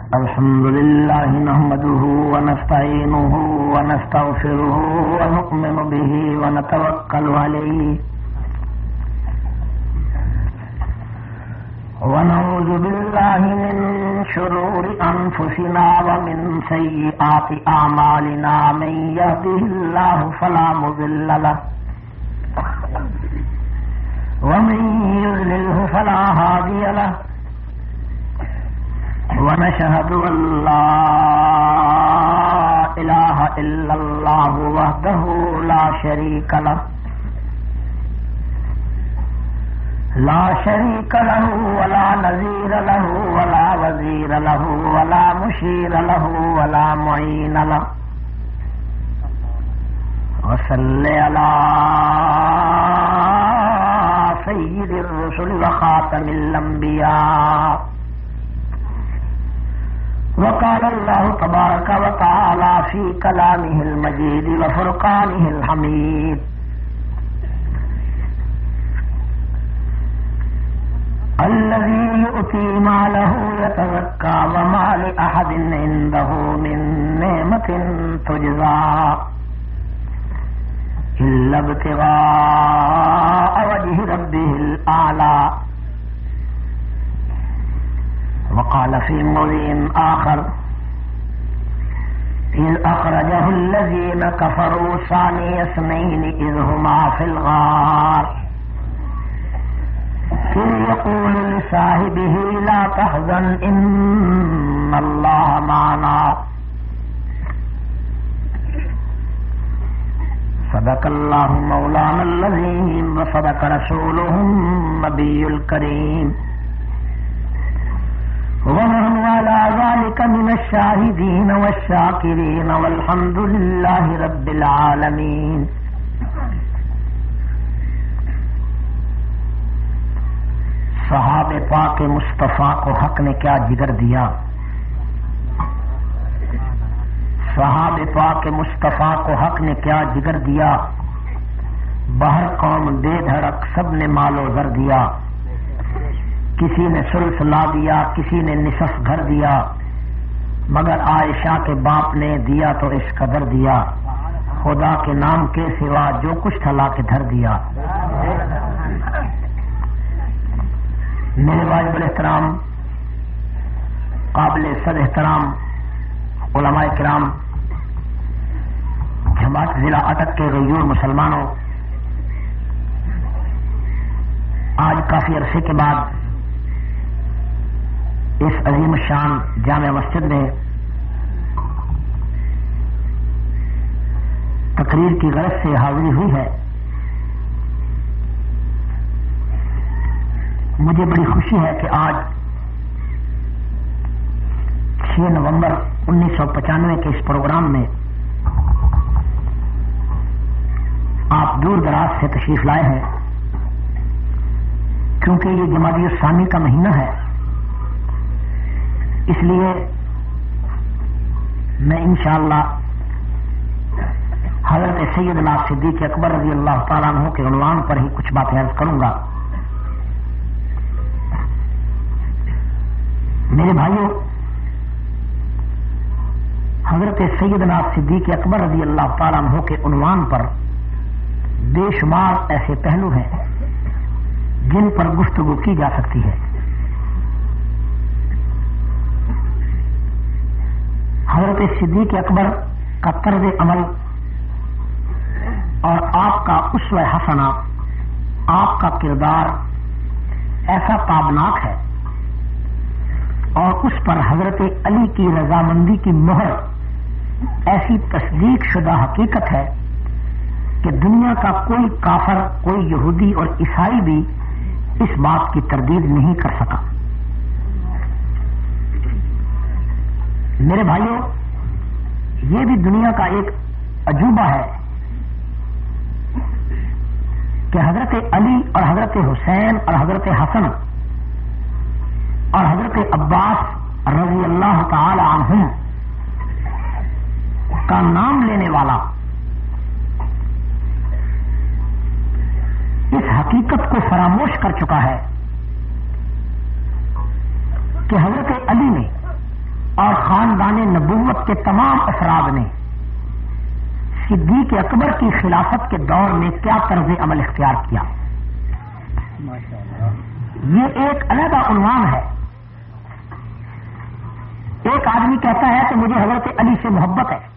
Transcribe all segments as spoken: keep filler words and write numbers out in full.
الحمد لله نحمده ونستعينه ونستغفره ونؤمن به ونتوكل عليه ونعوذ بالله من شرور أنفسنا ومن سيئات أعمالنا من يهده الله فلا مضل له ومن يضلله فلا هادي له ونشهد أن لا إله إلا الله وحده لا شريك له لا شريك له ولا نظير له ولا وزير له ولا مشير له ولا معين له وصل على سيد الرسل وخاتم الأنبياء. وقال الله تبارك وتعالى في كلامه المجيد وفرقانه الحميد: الذي يؤتي ماله يتزكى وما لأحد عنده من نعمة تجزى إلا ابتغاء وجه ربه الأعلى. وقال في موضع آخر: إذ أخرجه الذين كفروا ثاني اثنين إذ هما في الغار إذ يقول لصاحبه لا تحزن إن الله معنا. صدق الله مولانا العظيم وصدق رسوله النبي الكريم ونحن على ذلك من الشاهدين والشاكرين والحمد لله رب العالمين. صحابہ پاک مصطفیٰ کو حق نے کیا جگر دیا، صحابہ پاک مصطفیٰ کو حق نے کیا جگر دیا، باہر قوم بے دھڑک سب نے مال و زر دیا، کسی نے ثلث لا دیا، کسی نے نصف گھر دیا، مگر عائشہ کے باپ نے دیا تو اس قدر دیا، خدا کے نام کے سوا جو کچھ تھا لا کے دھر دیا۔ میرے واجب الاحترام قابل صد احترام علماء کرام، جماعت ضلع اٹک کے غیور مسلمانوں، آج کافی عرصے کے بعد اس عظیم الشان جامع مسجد میں تقریر کی غرض سے حاضری ہوئی ہے۔ مجھے بڑی خوشی ہے کہ آج چھ نومبر انیس سو پچانوے کے اس پروگرام میں آپ دور دراز سے تشریف لائے ہیں، کیونکہ یہ جمادی الثانی کا مہینہ ہے، اس لیے میں انشاءاللہ حضرت سیدنا صدیق اکبر رضی اللہ تعالیٰ عنہ کے عنوان پر ہی کچھ باتیں عرض کروں گا۔ میرے بھائیوں، حضرت سیدنا صدیق اکبر رضی اللہ تعالیٰ عنہ کے عنوان پر بے شمار ایسے پہلو ہیں جن پر گفتگو کی جا سکتی ہے۔ حضرت صدیق اکبر کا طرز عمل اور آپ کا اسوہ حسنہ، آپ کا کردار ایسا تابناک ہے، اور اس پر حضرت علی کی رضامندی کی مہر ایسی تصدیق شدہ حقیقت ہے کہ دنیا کا کوئی کافر، کوئی یہودی اور عیسائی بھی اس بات کی تردید نہیں کر سکا۔ میرے بھائیوں، یہ بھی دنیا کا ایک عجوبہ ہے کہ حضرت علی اور حضرت حسین اور حضرت حسن اور حضرت عباس رضی اللہ تعالی عنہم کا نام لینے والا اس حقیقت کو فراموش کر چکا ہے کہ حضرت علی نے اور خاندان نبوت کے تمام افراد نے صدیق اکبر کی خلافت کے دور میں کیا طرز عمل اختیار کیا. یہ ایک علیحدہ عنوان ہے. ایک آدمی کہتا ہے کہ مجھے حضرت علی سے محبت ہے،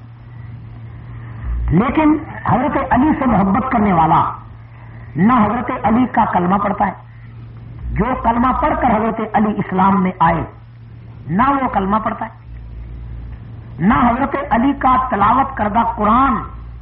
لیکن حضرت علی سے محبت کرنے والا نہ حضرت علی کا کلمہ پڑھتا ہے، جو کلمہ پڑھ کر حضرت علی اسلام میں آئے نہ وہ کلمہ پڑھتا ہے، نہ حضرت علی کا تلاوت کردہ قرآن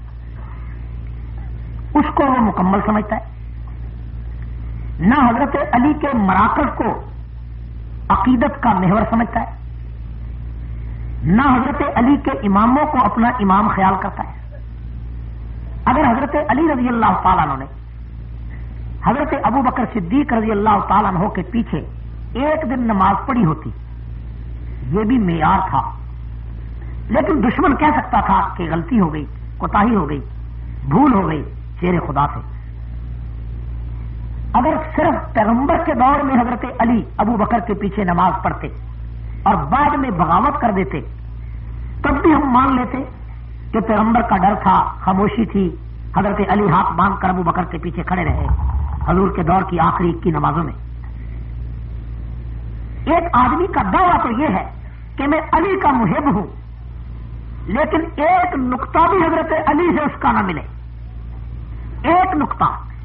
اس کو وہ مکمل سمجھتا ہے، نہ حضرت علی کے مراکز کو عقیدت کا محور سمجھتا ہے، نہ حضرت علی کے اماموں کو اپنا امام خیال کرتا ہے. اگر حضرت علی رضی اللہ تعالیٰ عنہ نے حضرت ابو بکر صدیق رضی اللہ تعالیٰ عنہ کے پیچھے ایک دن نماز پڑھی ہوتی یہ بھی معیار تھا، لیکن دشمن کہہ سکتا تھا کہ غلطی ہو گئی، کوتاہی ہو گئی، بھول ہو گئی شیر خدا سے. اگر صرف پیغمبر کے دور میں حضرت علی ابو بکر کے پیچھے نماز پڑھتے اور بعد میں بغاوت کر دیتے تب بھی ہم مان لیتے کہ پیغمبر کا ڈر تھا، خاموشی تھی، حضرت علی ہاتھ باندھ کر ابو بکر کے پیچھے کھڑے رہے حضور کے دور کی آخری کی نمازوں میں. ایک آدمی کا دعویٰ تو یہ ہے کہ میں علی کا محب ہوں، لیکن ایک نقطہ بھی حضرت علی سے اس کا نہ ملے، ایک نقطہ،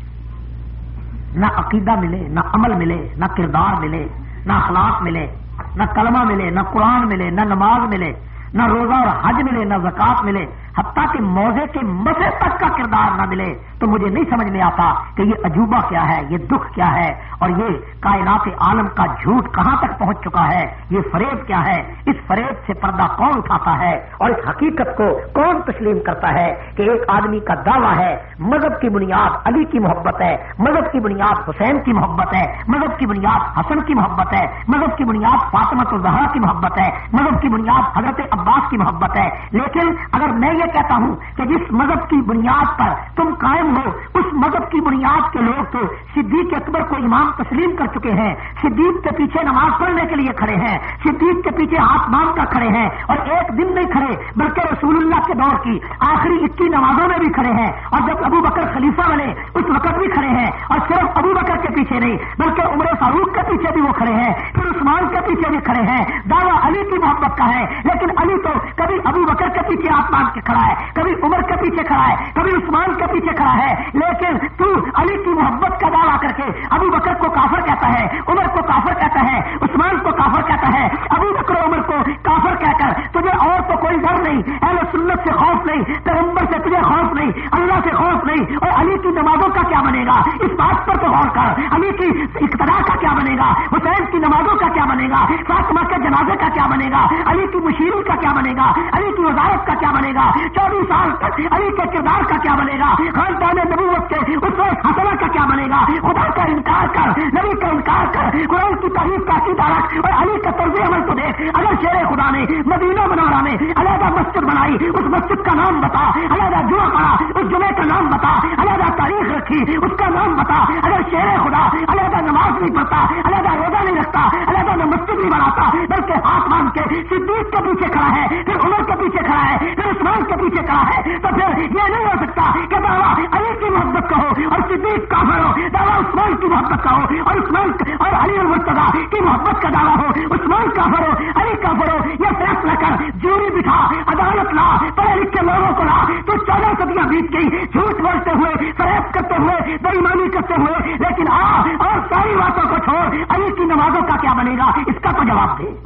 نہ عقیدہ ملے، نہ عمل ملے، نہ کردار ملے، نہ اخلاق ملے، نہ کلمہ ملے، نہ قرآن ملے، نہ نماز ملے، نہ روزہ اور حج ملے، نہ زکوٰۃ ملے، حتیٰ کہ موزے کے مسے تک کا کردار نہ ملے تو مجھے نہیں سمجھ میں آتا کہ یہ عجوبہ کیا ہے، یہ دکھ کیا ہے، اور یہ کائنات عالم کا جھوٹ کہاں تک پہنچ چکا ہے، یہ فریب کیا ہے، اس فریب سے پردہ کون اٹھاتا ہے اور اس حقیقت کو کون تسلیم کرتا ہے کہ ایک آدمی کا دعویٰ ہے مذہب کی بنیاد علی کی محبت ہے، مذہب کی بنیاد حسین کی محبت ہے، مذہب کی بنیاد حسن کی محبت ہے، مذہب کی بنیاد فاطمہ الزہرا کی محبت ہے، مذہب کی بنیاد حضرت عباس کی محبت ہے. لیکن اگر میں یہ کہتا ہوں کہ جس مذہب کی بنیاد پر تم قائم ہو اس مذہب کی بنیاد کے لوگ تو صدیق اکبر کو امام تسلیم کر چکے ہیں، صدیق کے پیچھے نماز پڑھنے کے لیے کھڑے ہیں، صدیق کے پیچھے ہاتھ باندھ کر کھڑے ہیں، اور ایک دن نہیں کھڑے بلکہ رسول اللہ کے دور کی آخری اکیس نمازوں میں بھی کھڑے ہیں، اور جب ابو بکر خلیفہ بنے اس وقت بھی کھڑے ہیں، اور صرف ابو بکر کے پیچھے نہیں بلکہ عمر فاروق کے پیچھے بھی وہ کھڑے ہیں، پھر عثمان کے پیچھے بھی کھڑے ہیں. دعویٰ علی کی محبت کا ہے، لیکن علی تو کبھی ابو بکر کے پیچھے ہاتھ باندھ کے کھڑا ہے، کبھی عمر کے پیچھے کھڑا ہے، کبھی عثمان کے پیچھے کھڑا ہے. لیکن تو علی کی محبت کا دعویٰ کر کے ابو بکر کو کافر کہتا ہے، عمر کو کافر کہتا ہے، عثمان کو کافر کہتا ہے، ابو بکر عمر کو کافر کہہ کر تجھے اور تو کوئی ڈر نہیں، اہل سنت سے خوف نہیں، پیغمبر سے تجھے خوف نہیں، اللہ سے خوف نہیں، اور علی کی نمازوں کا کیا بنے گا اس بات پر تو غور کر. علی کی اقتدا کا کیا بنے گا، حسین کی نمازوں کا کیا بنے گا، فاطمہ کے جنازے کا کیا بنے گا، علی کی مشیری کا کیا بنے گا، علی کی وزارت کا کیا بنے گا، چوبیس سال تک علی کے کردار کا کیا بنے گا، خاندان نبوت کے اس وقت حسنہ کا کیا بنے گا. خدا کا انکار کر، نبی کا انکار کر، قرآن کی تعریف کا عقیدہ رکھ اور علی کا طرز عمل کو دیکھ. اگر شیر خدا نے مدینہ منورہ میں علیحدہ مسجد بنائی اس مسجد کا نام بتا، علیحدہ جمعہ پڑا اس جمعے کا نام بتا، علیحدہ تاریخ رکھی اس کا نام بتا. اگر شیر خدا علیحدہ نماز نہیں پڑھتا، علیحدہ روزہ نہیں رکھتا، علیحدہ مسجد نہیں بناتا، بلکہ ہاتھ باندھ کے صدیق کے پیچھے کھڑا ہے، پھر عمر کے پیچھے کھڑا ہے، پھر عثمان کے پیچھے کھڑا ہے، تو پھر یہ نہیں ہو سکتا کہ دعویٰ علی کی محبت کا ہو اور صدیق کافر ہو، دعویٰ عثمان کی محبت کا ہو اور عثمان اور علی المرتضیٰ کی محبت کا دعویٰ ہو، عثمان کافر ہو علی کافر ہو. یہ فیصلہ کر، جوری بٹھا، عدالت لا، پڑھے لکھے لوگوں کو لا. تو چودہ صدیاں بیت گئی جھوٹ بولتے ہوئے، فریب کرتے ہوئے، بےایمانی کرتے ہوئے، لیکن آ اور ساری باتوں کو چھوڑ، علی کی نمازوں کا کیا بنے گا اس کا تو جواب دے.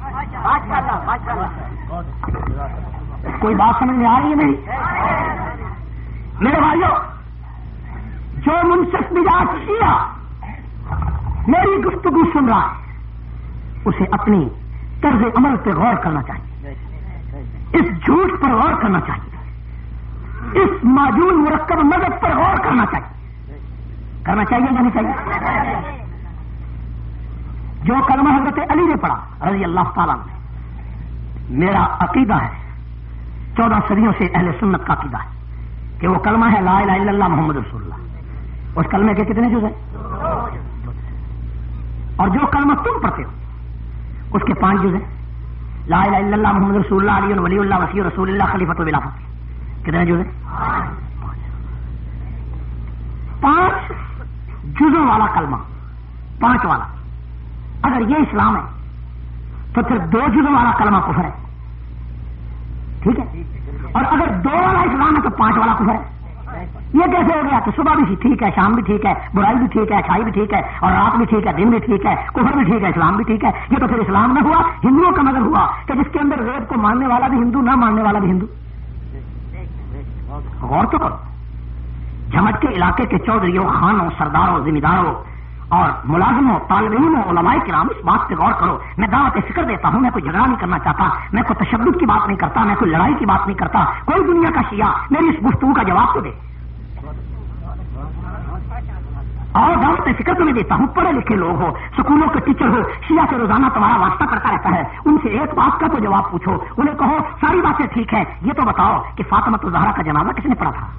کوئی بات سمجھ میں آ رہی ہے نہیں؟ میرے بھائیوں، جو منصف مزاج شیعہ میری گفتگو سن رہا ہے اسے اپنی طرز عمل پہ غور کرنا چاہیے، اس جھوٹ پر غور کرنا چاہیے، اس معجون مرکب مذہب پر غور کرنا چاہیے. کرنا چاہیے یا نہیں چاہیے؟ جو کلمہ حضرت علی نے پڑھا رضی اللہ تعالیٰ عنہ، میرا عقیدہ ہے چودہ صدیوں سے اہل سنت کا عقیدہ ہے کہ وہ کلمہ ہے لا الہ الا اللہ محمد رسول اللہ. اس کلمے کے کتنے جز ہیں؟ اور جو کلمہ تم پڑھتے ہو اس کے پانچ جز ہیں، لا الہ الا اللہ محمد رسول اللہ علی ولی اللہ وصی رسول اللہ خلیفۃ بلا فقر. کتنے جزء؟ پانچ جزوں والا کلمہ، پانچ والا. اگر یہ اسلام ہے تو پھر دو جزوں والا کلمہ کفر ہے. ٹھیک ہے. اور اگر دو والا اسلام ہے تو پانچ والا کفر ہے. یہ کیسے ہو گیا کہ صبح بھی ٹھیک ہے، شام بھی ٹھیک ہے، برائی بھی ٹھیک ہے، اچھائی بھی ٹھیک ہے، اور رات بھی ٹھیک ہے، دن بھی ٹھیک ہے، کفر بھی ٹھیک ہے، اسلام بھی ٹھیک ہے. یہ تو پھر اسلام نہ ہوا، ہندوؤں کا مذہب ہوا کہ جس کے اندر وید کو ماننے والا بھی ہندو، نہ ماننے والا بھی ہندو. غور تو کرو. جھمٹ کے علاقے کے چودھریوں، خانوں، سرداروں، ذمہ داروں اور ملازموں، طالب علموں، علماء کرام، اس بات پہ غور کرو. میں دعوت فکر دیتا ہوں، میں کوئی جھگڑا نہیں کرنا چاہتا، میں کوئی تشدد کی بات نہیں کرتا، میں کوئی لڑائی کی بات نہیں کرتا. کوئی دنیا کا شیعہ میری اس گفتگو کا جواب تو دے. اور دعوت فکر تمہیں دیتا ہوں، پڑھے لکھے لوگ ہو، سکولوں کے ٹیچر ہو، شیعہ سے روزانہ تمہارا واسطہ کرتا رہتا ہے، ان سے ایک بات کا تو جواب پوچھو. انہیں کہو ساری باتیں ٹھیک ہیں، یہ تو بتاؤ کہ فاطمہ الزہرا کا جنازہ کس نے پڑھا تھا؟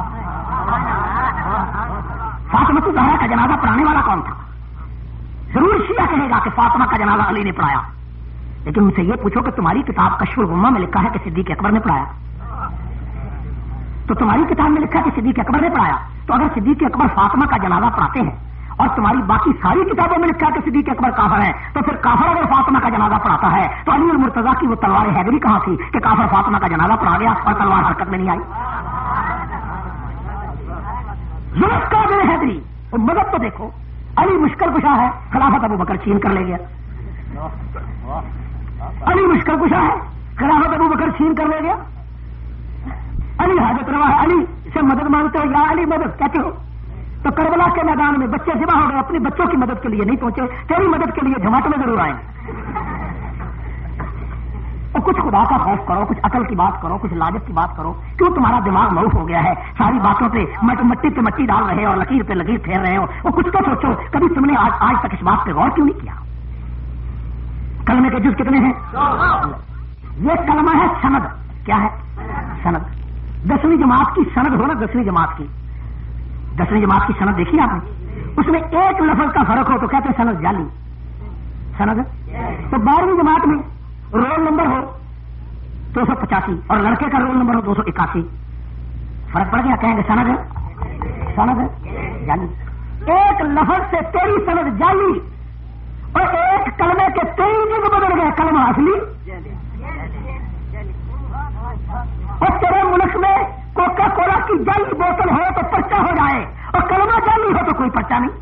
فاطمہ الزہرا کا جنازہ پڑھانے والا کون تھا؟ ضرور شیعہ کہے گا کہ فاطمہ کا جنازہ علی نے پڑھایا. لیکن ان سے یہ پوچھو کہ تمہاری کتاب کشف الغمہ میں لکھا ہے کہ صدیق اکبر نے پڑھایا؟ تو تمہاری کتاب میں لکھا ہے کہ صدیق اکبر نے پڑھایا. تو اگر صدیق اکبر فاطمہ کا جنازہ پڑھاتے ہیں اور تمہاری باقی ساری کتابوں میں لکھا ہے کہ صدیق اکبر کافر ہے، تو پھر کافر اگر فاطمہ کا جنازہ پڑھاتا ہے تو علی المرتضیٰ کی وہ تلوار حیدری کہاں تھی کہ کافر فاطمہ کا جنازہ پڑھا گیا اور تلوار حرکت میں نہیں آئی؟ ضرورت کا دل حیدری. اور مدد تو دیکھو، علی مشکل کشا ہے، خلافت ابو بکر چھین کر لے گیا. علی مشکل کشا ہے، خلافت ابو بکر چھین کر لے گیا. علی حاجت روا ہے، علی سے مدد مانگتے ہو، یا علی مدد کہتے ہو. تو کربلا کے میدان میں بچے ذبح ہو گئے، اپنے بچوں کی مدد کے لیے نہیں پہنچے، تیری مدد کے لیے جماعت میں ضرور آئیں. اور کچھ خدا کا خوف کرو، کچھ عقل کی بات کرو، کچھ لاجت کی بات کرو. کیوں تمہارا دماغ معروف ہو گیا ہے ساری باتوں پہ مٹی پہ مٹی ڈال رہے ہو اور لکیر پہ لکیر پھیر رہے ہو؟ اور کچھ تو سوچو، کبھی تم نے آج آج تک اس بات پہ غور کیوں نہیں کیا؟ کلمے کے جز کتنے ہیں؟ یہ کلمہ ہے سند. کیا ہے؟ سند. دسویں جماعت کی سند ہو نا، دسویں جماعت کی دسویں جماعت کی سند دیکھی آپ نے؟ اس میں ایک لفظ کا فرق ہو تو کہتے ہیں سند جعلی سند. تو بارہویں جماعت میں رول نمبر ہو دو سو پچاسی اور لڑکے کا رول نمبر ہو دو سو اکاسی، فرق پڑ گیا؟ کہیں گے سند ہے، سند ہے جعلی. ایک لفظ سے تیری سند جعلی اور ایک کلمے کے تیری جگ بدل گئے، کلمہ اصلی. اور تیرے ملک میں کوکا کولا کی جعلی بوتل ہو تو پرچہ ہو جائے اور کلمہ جعلی ہو تو کوئی پرچہ نہیں.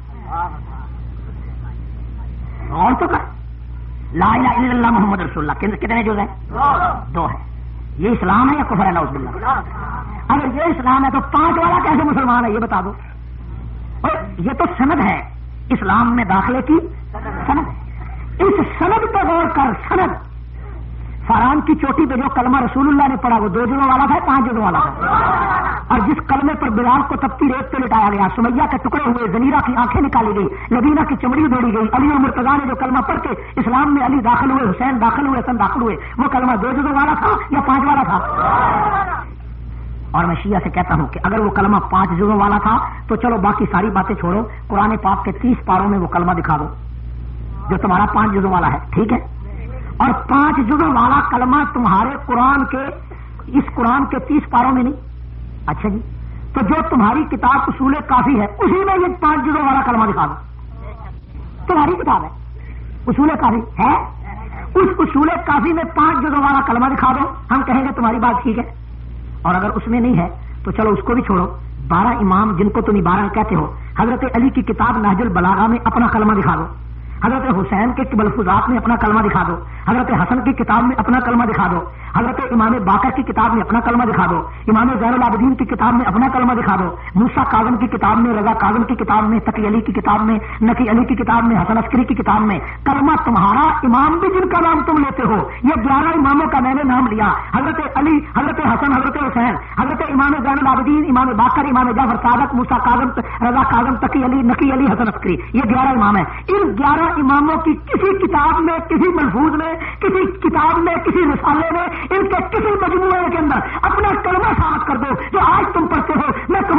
اور تو کر لا الہ الا اللہ محمد رسول اللہ کتنے جز ہیں؟ دو ہے. یہ اسلام ہے یا کفر ہے؟ نعوذ باللہ. اگر یہ اسلام ہے تو پانچ والا کیسے مسلمان ہے یہ بتا دو. اور یہ تو سند ہے، اسلام میں داخلے کی سند ہے. اس سند پہ غور کر. سند فاران کی چوٹی پہ جو کلمہ رسول اللہ نے پڑھا وہ دو جزوں والا تھا، پانچ جزوں والا تھا. اور جس کلمے پر بلال کو تپتی ریت پہ لٹایا گیا، سمیہ کے ٹکڑے ہوئے، زنیرہ کی آنکھیں نکالی گئی، لبینہ کی چمڑی دوڑی گئی، علی المرتضیٰ نے جو کلمہ پڑھ کے اسلام میں علی داخل ہوئے، حسین داخل ہوئے، حسن داخل ہوئے، وہ کلمہ دو جزوں والا تھا یا پانچ والا تھا؟ اور میں شیعہ سے کہتا ہوں کہ اگر وہ کلمہ پانچ جزوں والا تھا تو چلو باقی ساری باتیں چھوڑو، قرآن پاک کے تیس پاروں میں وہ کلمہ دکھا دو جو تمہارا پانچ جزوں والا ہے. ٹھیک ہے. اور پانچ جزوں والا کلمہ تمہارے قرآن کے اس قرآن کے تیس پاروں میں نہیں. اچھا جی، تو جو تمہاری کتاب اصول کافی ہے اسی میں یہ پانچ جزوں والا کلمہ دکھا دو. تمہاری کتاب ہے اصول کافی ہے، اس اصول کافی میں پانچ جزوں والا کلمہ دکھا دو، ہم کہیں گے تمہاری بات ٹھیک ہے. اور اگر اس میں نہیں ہے تو چلو اس کو بھی چھوڑو. بارہ امام جن کو تم بارہ کہتے ہو، حضرت علی کی کتاب نہج البلاغہ میں اپنا کلمہ دکھا دو، حضرت حسین کے ملفوظات میں اپنا کلمہ دکھا دو، حضرت حسن کی کتاب میں اپنا کلمہ دکھا دو، حضرت امام باقر کی کتاب میں اپنا کلمہ دکھا دو، امام زین العابدین کی کتاب میں اپنا کلمہ دکھا دو، موسیٰ کاظم کی کتاب میں، رضا کاظم کی کتاب میں، تقی علی کی کتاب میں، نقی علی کی کتاب میں، حسن عسکری کی کتاب میں. کلمہ تمہارا امام بھی جن کا نام تم لیتے ہو، یہ گیارہ اماموں کا میں نے نام لیا، حضرت علی، حضرت حسن، حضرت حسین، حضرت امام زین العابدین، امام باقر، امام جعفر صادق، موسیٰ کاظم، رضا کاظم، تقی علی، نقی علی، حسن عسکری، یہ گیارہ امام ہیں. ان گیارہ اماموں کی کسی کتاب میں، کسی ملفوظ میں، کسی کتاب میں، کسی رسالے میں، ان کے کسی مجموعے کے اندر اپنا کلمہ ثابت کر دو جو آج تم پڑھتے ہو. میں کہوں گا تمہاری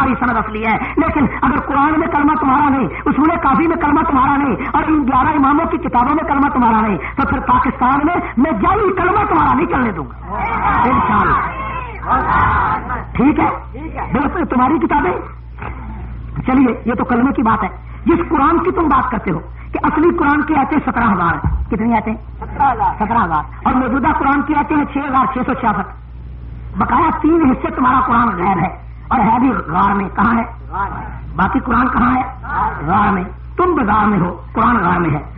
تمہاری سند اصلی ہے، لیکن اگر قرآن میں کلمہ تمہارا نہیں، اصول کافی میں کلمہ تمہارا نہیں، اور ان گیارہ اماموں کی کتابوں میں کلمہ تمہارا نہیں، تو پھر پاکستان میں میں جعلی کلمہ تمہارا نہیں چلنے دوں گا انشاءاللہ۔ ٹھیک ہے، بالکل تمہاری کتابیں۔ چلیے یہ تو کلمے کی بات ہے۔ جس قرآن کی تم بات کرتے ہو کہ اصلی قرآن کی آیتیں سترہ ہزار ہیں، کتنی آیتیں؟ سترہ ہزار، اور موجودہ قرآن کی آیتیں ہیں چھ ہزار چھ سو چھیاسٹھ۔ بقایا تین حصے تمہارا قرآن غیر ہے، اور ہے بھی غار میں۔ کہاں ہے؟ باقی قرآن کہاں ہے؟ غار میں۔ تم بازار میں ہو، قرآن غار میں ہے۔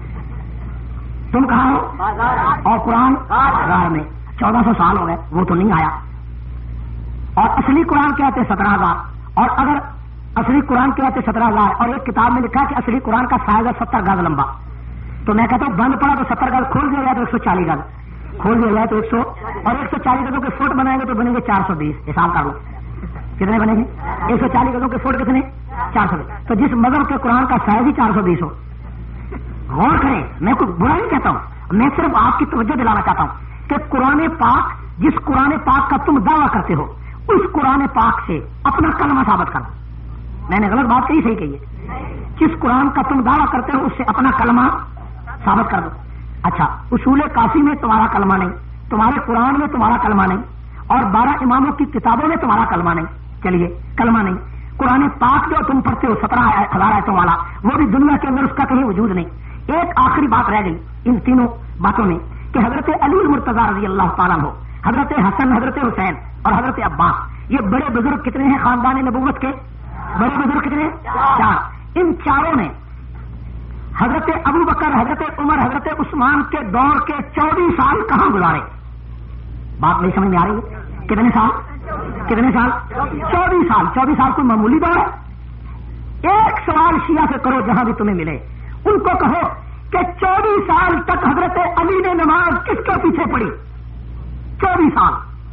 تم کہاں ہو؟ اور قرآن غار میں۔ چودہ سو سال ہو گئے، وہ تو نہیں آیا۔ اور اصلی قرآن کے آتے سترہ ہزار، اور اگر اصلی قرآن کے آتے سترہ ہزار اور ایک کتاب میں لکھا کہ اصلی قرآن کا سائز ہے ستر گز لمبا، تو میں کہتا ہوں بند پڑا تو ستر گز، کھول دیا جائے تو ایک سو چالیس گز، کھول دیا جائے تو ایک سو اور ایک سو چالیس گزوں کے فٹ بنائیں گے تو بنیں گے چار سو بیس۔ حساب کر لو کتنے بنے گے؟ ایک سو چالیس گزوں کے فٹ کتنے؟ چار سو بیس۔ تو جس مذہب کے قرآن کا سائز ہی چار سو بیس ہو، غور کریں، میں کوئی برا نہیں کہتا ہوں، میں صرف آپ کی توجہ دلانا چاہتا ہوں کہ قرآن پاک، جس قرآن پاک کا تم دعویٰ کرتے ہو، اس قرآن پاک سے اپنا کلمہ ثابت کرو۔ میں نے غلط بات کہی؟ صحیح کہی ہے۔ جس قرآن کا تم دعویٰ کرتے ہو اس سے اپنا کلمہ ثابت کر دو۔ اچھا، اصول کافی میں تمہارا کلمہ نہیں، تمہارے قرآن میں تمہارا کلمہ نہیں، اور بارہ اماموں کی کتابوں میں تمہارا کلمہ نہیں۔ چلیے کلمہ نہیں، قرآن پاک جو تم پڑھتے ہو سترہ ہزار آیتوں والا، وہ بھی دنیا کے اندر اس کا کہیں وجود نہیں۔ ایک آخری بات رہ گئی ان تینوں باتوں میں کہ حضرت علی المرتضیٰ رضی اللہ تعالیٰ ہو، حضرت حسن، حضرت حسین اور حضرت عباس، یہ بڑے بزرگ کتنے ہیں خاندان نبوت کے؟ بڑے بزرگ کتنے؟ چار۔ ان چاروں نے حضرت ابو بکر، حضرت عمر، حضرت عثمان کے دور کے چوبیس سال کہاں گزارے؟ بات نہیں سمجھ میں آ رہی ہے؟ کتنے سال؟ کتنے سال؟ چوبیس سال۔ چوبیس سال کوئی معمولی دور ہے؟ ایک سوال شیعہ سے کرو جہاں بھی تمہیں ملے، ان کو کہو کہ چوبیس سال تک حضرت علی نے نماز کس کے پیچھے پڑھی؟ چوبیس سال۔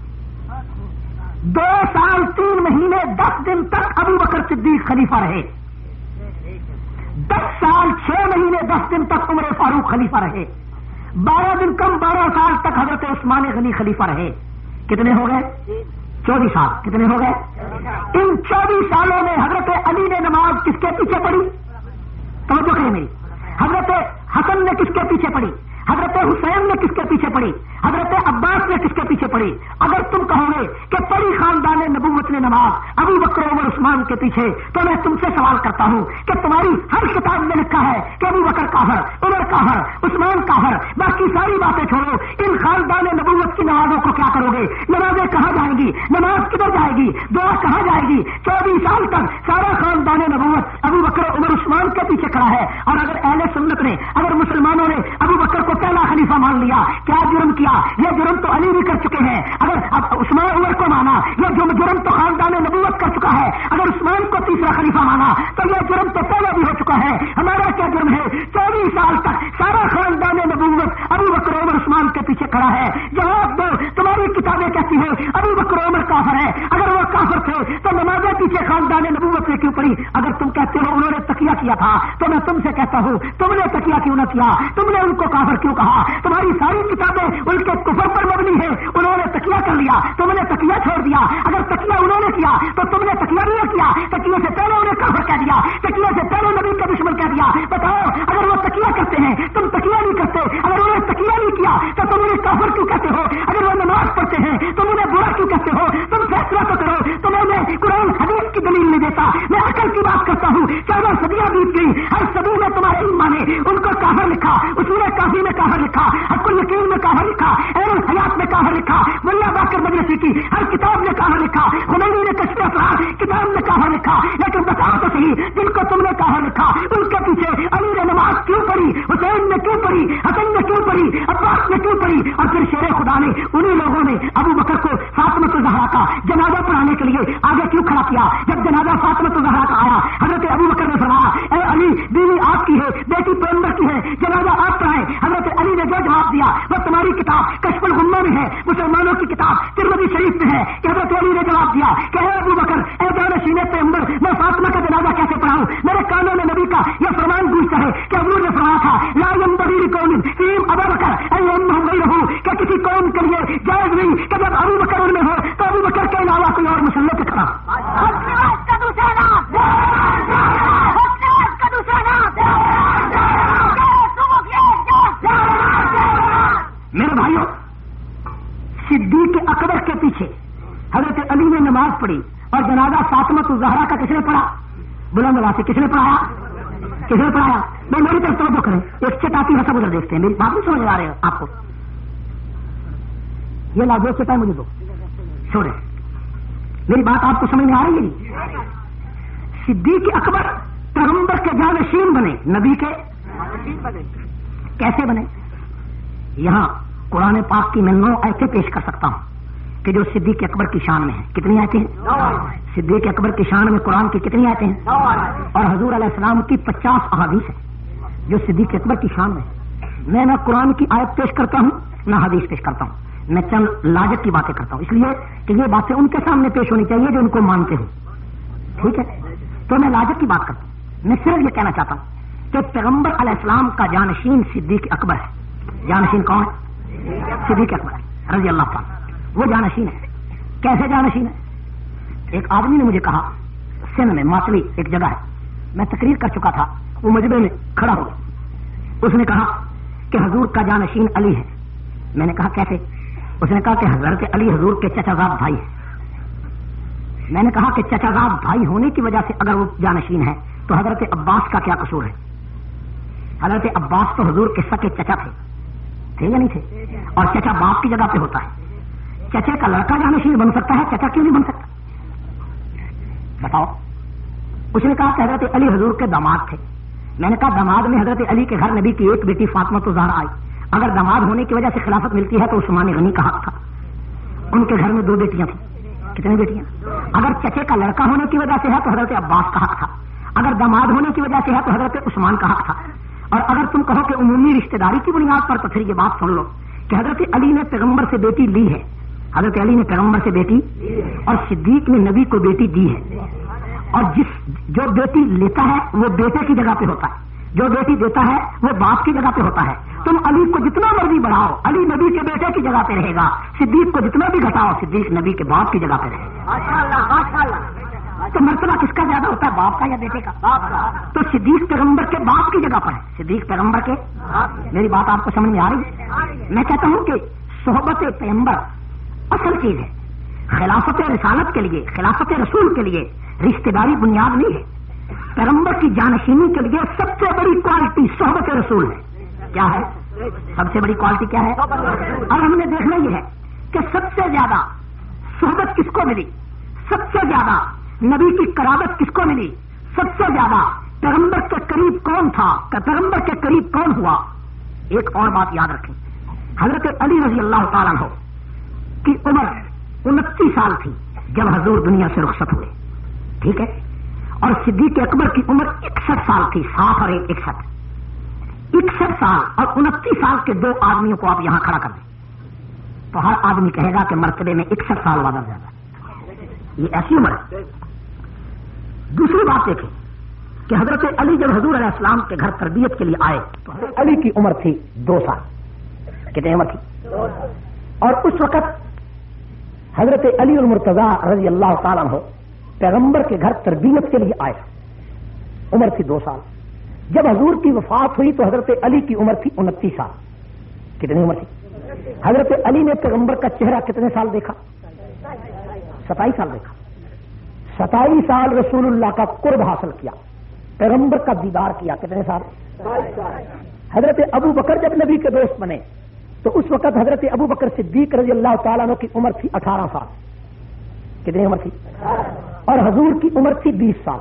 دو سال تین مہینے دس دن تک ابو بکر صدیق خلیفہ رہے، دس سال چھ مہینے دس دن تک عمر فاروق خلیفہ رہے، بارہ دن کم بارہ سال تک حضرت عثمان غنی خلیفہ رہے۔ کتنے ہو گئے؟ چوبیس سال۔ کتنے ہو گئے؟ ان چوبیس سالوں میں حضرت علی نے نماز کس کے پیچھے پڑھی؟ توجہ کریں میری۔ حضرت حسن نے کس کے پیچھے پڑھی؟ حضرت حسین نے کس کے پیچھے پڑھی؟ حضرت عباس نے کس کے پیچھے پڑھی؟ اگر تم کہو گے کہ پڑھی خاندان نبوت نے نماز ابو بکر عمر عثمان کے پیچھے، تو میں تم سے سوال کرتا ہوں کہ تمہاری ہر کتاب میں لکھا ہے کہ ابو بکر کافر، عمر کافر، عثمان کافر، باقی ساری باتیں چھوڑو، ان خاندان نبوت کی نمازوں کو کیا کرو گے؟ نمازیں کہاں جائیں گی؟ نماز کدھر جائے گی؟ دعا کہاں جائے گی؟ چوبیس سال تک سارا خاندان نبوت ابو بکر عمر عثمان کے پیچھے کھڑا ہے، اور اگر اہل سنت نے، اگر مسلمانوں نے ابو بکر کو پہلا خلیفہ مان لیا، کیا جرم کیا؟ یہ جرم تو علی بھی کر چکے ہیں۔ اگر اب عثمان عمر کو مانا، یہ جرم تو خاندان نبوت کر چکا ہے۔ اگر عثمان کو تیسرا خلیفہ مانا تو یہ جرم تو پہلے بھی ہو چکا ہے۔ ہمارا کیا جرم ہے؟ چوبیس سال تک سارا خاندان نبوت ابو بکر عمر عثمان کے پیچھے کھڑا ہے۔ جواب دو، تمہاری کتابیں کہتی ہیں ابو بکر عمر کافر ہے، اگر وہ کافر تھے تو نمازیں پیچھے خاندان نبوت سے کیوں پڑی؟ اگر تم کہتے ہو انہوں نے تقیہ کیا تھا تو میں تم سے کہتا ہوں تم نے تقیہ کیوں نہ کیا؟ تم نے ان کو کافر کیوں کہا؟ تمہاری ساری کتابیں ان کے کفر پر مبنی ہے، انہوں نے تقیہ کر لیا، تم نے تقیہ چھوڑ دیا۔ اگر تقیہ انہوں نے کیا تو تم نے تقیہ نہیں کیا، تقیہ سے پہلے انہیں کافر کہہ دیا، تقیہ سے پہلے نبی کا دشمن کہہ دیا۔ بتاؤ، اگر وہ تقیہ کرتے ہیں تم تقیہ نہیں کرتے، اگر انہوں نے تقیہ نہیں کیا تو تم انہیں کافر کیوں کہتے ہو؟ اگر وہ نماز پڑھتے ہیں تم انہیں برا کیوں کہتے ہو؟ تم فیصلہ تو کرو۔ تمہیں میں قرآن حدیث کی دلیل نہیں دیتا، میں عقل کی بات کرتا ہوں۔ چودہ صدیاں بیت گئی، ہر صدی میں تمہارے ایمان نے ان کو کافر لکھا، اصول کافی میں کافر لکھا، حق الیقین میں کافر لکھا، عین الحیات میں کافر لکھا، ملا باقر مجلسی کی ہر کتاب میں کافر لکھا، خمینی نے کشف اسرار کتاب میں کافر لکھا۔ لیکن بتاؤ تو صحیح، جن کو تم نے کافر لکھا ان کے پیچھے علی نے نماز کیوں پڑھی؟ حسین نے کیوں پڑھی؟ حسن نے کیوں پڑھی؟ عباس نے کیوں پڑھی؟ اور پھر شیر خدا نے انہی لوگوں نے ابو بکر کو فاطمۃ الزہرا کا جنازہ پڑھانے کے لیے آگے کیوں کھڑا کیا؟ جب جنازہ فاطمۃ الزہرا کا آیا، حضرت ابو بکر نے فرمایا اے علی، بیوی آپ کی ہے، بیٹی پیغمبر کی ہے، جنازہ آپ پڑھائیں۔ حضرت علی نے جو جواب دیا وہ تمہاری کتاب کشف الغمہ میں ہے، مسلمانوں کی کتاب ترمذی شریف میں ہے کہ حضرت علی نے جواب دیا کہ اے ابو بکر، اے جانشین پیغمبر، میں فاطمہ کا جنازہ کیسے پڑھاؤں؟ میرے کانوں میں نبی کا یہ فرمان گونجتا ہے کہ حضور نے فرمایا تھا لا ينبغي لقوم فيهم ابا بکر ان يمنعوا غيره، کہ کسی قوم کے لیے جائز نہیں کہ جب ابو بکر ان میں ہو تو ابو بکر کے علاوہ کوئی اور مسلح پہ کھڑا۔ صدیق اکبر کے پیچھے حضرت علی نے نماز پڑھی اور جنازہ فاطمہ الزہرا کا کس نے پڑھا؟ بلند آواز سے کس نے پڑھایا؟ کس نے پڑھایا؟ میں میری طرف توجہ کریں، ایک چٹاتی ہنسا ادھر دیکھتے ہیں، میری بات نہیں سمجھ آ رہے ہیں آپ کو؟ یہ لاجو چٹا مجھے دو چھوڑے، میری بات آپ کو سمجھ میں آ رہی ہے؟ صدیق اکبر پیغمبر کے جانشین بنے، نبی کے کیسے بنے؟ یہاں قرآن پاک کی میں نو آیتیں پیش کر سکتا ہوں کہ جو صدیق اکبر کی شان میں ہیں۔ کتنی آیتیں ہیں؟ صدیق اکبر کی شان میں قرآن کی کتنی آیتیں ہیں؟ اور حضور علیہ السلام کی پچاس احادیث ہیں جو صدیق اکبر کی شان میں ہیں۔ میں نہ قرآن کی آیت پیش کرتا ہوں نہ حدیث پیش کرتا ہوں، میں چند لاجت کی باتیں کرتا ہوں، اس لیے کہ یہ باتیں ان کے سامنے پیش ہونی چاہیے جو ان کو مانتے ہوں، ٹھیک ہے؟ تو میں لاجت کی بات کرتا ہوں، میں صرف یہ کہنا چاہتا ہوں کہ پیغمبر علیہ السلام کا جانشین صدیق اکبر ہے۔ جانشین کون ہے؟ صدیق اکبر رضی اللہ تعالیٰ، وہ جانشین ہے۔ کیسے جانشین ہے؟ ایک آدمی نے مجھے کہا، سندھ میں ماتلی ایک جگہ ہے، میں تقریر کر چکا تھا، وہ مجمع میں کھڑا ہو گیا، اس نے کہا کہ حضور کا جانشین علی ہے۔ میں نے کہا کیسے؟ اس نے کہا کہ حضرت علی حضور کے چچا زاد بھائی ہے۔ میں نے کہا کہ چچا زاد بھائی ہونے کی وجہ سے اگر وہ جانشین ہے تو حضرت عباس کا کیا قصور ہے؟ حضرت عباس تو حضور کے سکے چچا تھے، تھے یا نہیں تھے؟ اور چچا باپ کی جگہ پہ ہوتا ہے، چچے کا لڑکا جانشین بن سکتا ہے، چچا کیوں نہیں بن سکتا؟ بتاؤ۔ اس نے کہا کہ حضرت علی حضور کے داماد تھے۔ میں نے کہا داماد میں حضرت علی کے گھر نبی کی ایک بیٹی فاطمہ الزہرا آئی، اگر داماد ہونے کی وجہ سے خلافت ملتی ہے تو عثمان غنی کا حق تھا، ان کے گھر میں دو بیٹیاں تھیں۔ کتنی بیٹیاں؟ اگر چچے کا لڑکا ہونے کی وجہ سے ہے تو حضرت عباس کا حق تھا، اگر داماد ہونے کی وجہ سے ہے تو حضرت عثمان کا حق تھا، اور اگر تم کہو کہ عمومی رشتہ داری کی بنیاد پر تو پھر یہ بات سن لو کہ حضرت علی نے پیغمبر سے بیٹی لی ہے، حضرت علی نے پیغمبر سے بیٹی اور صدیق نے نبی کو بیٹی دی ہے، اور جس جو بیٹی لیتا ہے وہ بیٹے کی جگہ پہ ہوتا ہے، جو بیٹی دیتا ہے وہ باپ کی جگہ پہ ہوتا ہے۔ تم علی کو جتنا مرضی بڑھاؤ، علی نبی کے بیٹے کی جگہ پہ رہے گا، صدیق کو جتنا بھی گھٹاؤ، صدیق نبی کے باپ کی جگہ پہ رہے گا۔ ماشاءاللہ ماشاءاللہ۔ تو مرتبہ کس کا زیادہ ہوتا ہے، باپ کا یا بیٹے کا؟ باپ کا۔ تو صدیق پیغمبر کے باپ کی جگہ پر ہے، صدیق پیغمبر کے۔ میری بات آپ کو سمجھ میں آ رہی ہے؟ میں کہتا ہوں کہ صحبت پیغمبر اصل چیز ہے، خلافت رسالت کے لیے، خلافت رسول کے لیے رشتہ داری بنیاد نہیں ہے۔ پیغمبر کی جانشینی کے لیے سب سے بڑی کوالٹی صحبت رسول ہے۔ کیا ہے سب سے بڑی کوالٹی؟ کیا ہے؟ اور ہم نے دیکھنا یہ ہے کہ سب سے زیادہ صحبت کس کو ملی، سب سے زیادہ نبی کی قرابت کس کو ملی، سب سے زیادہ پیغمبر کے قریب کون تھا، پیغمبر کے قریب کون ہوا؟ ایک اور بات یاد رکھیں، حضرت علی رضی اللہ تعالیٰ عنہ کی عمر انتیس سال تھی جب حضور دنیا سے رخصت ہوئے، ٹھیک ہے؟ اور صدیق اکبر کی عمر اکسٹھ سال تھی، ساٹھ اور ایک اکسٹھ اکسٹھ سال اور انتیس سال کے دو آدمیوں کو آپ یہاں کھڑا کر دیں تو ہر آدمی کہے گا کہ مرتبے میں اکسٹھ سال وعدہ زیادہ، یہ ایسی عمر ہے۔ دوسری بات دیکھیں کہ حضرت علی جب حضور علیہ السلام کے گھر تربیت کے لیے آئے تو حضرت علی کی عمر تھی دو سال۔ کتنی عمر تھی؟ اور اس وقت حضرت علی المرتضیٰ رضی اللہ تعالیٰ عنہ پیغمبر کے گھر تربیت کے لیے آئے، عمر تھی دو سال۔ جب حضور کی وفات ہوئی تو حضرت علی کی عمر تھی انتیس سال۔ کتنی عمر تھی؟ حضرت علی نے پیغمبر کا چہرہ کتنے سال دیکھا؟ ستائیس سال دیکھا۔ ستائیس سال رسول اللہ کا قرب حاصل کیا، پیغمبر کا دیدار کیا۔ کتنے سال؟ حضرت ابو بکر جب نبی کے دوست بنے تو اس وقت حضرت ابو بکر صدیق رضی اللہ تعالیٰ عنہ کی عمر تھی اٹھارہ سال۔ کتنی عمر تھی؟ اور حضور کی عمر تھی بیس سال۔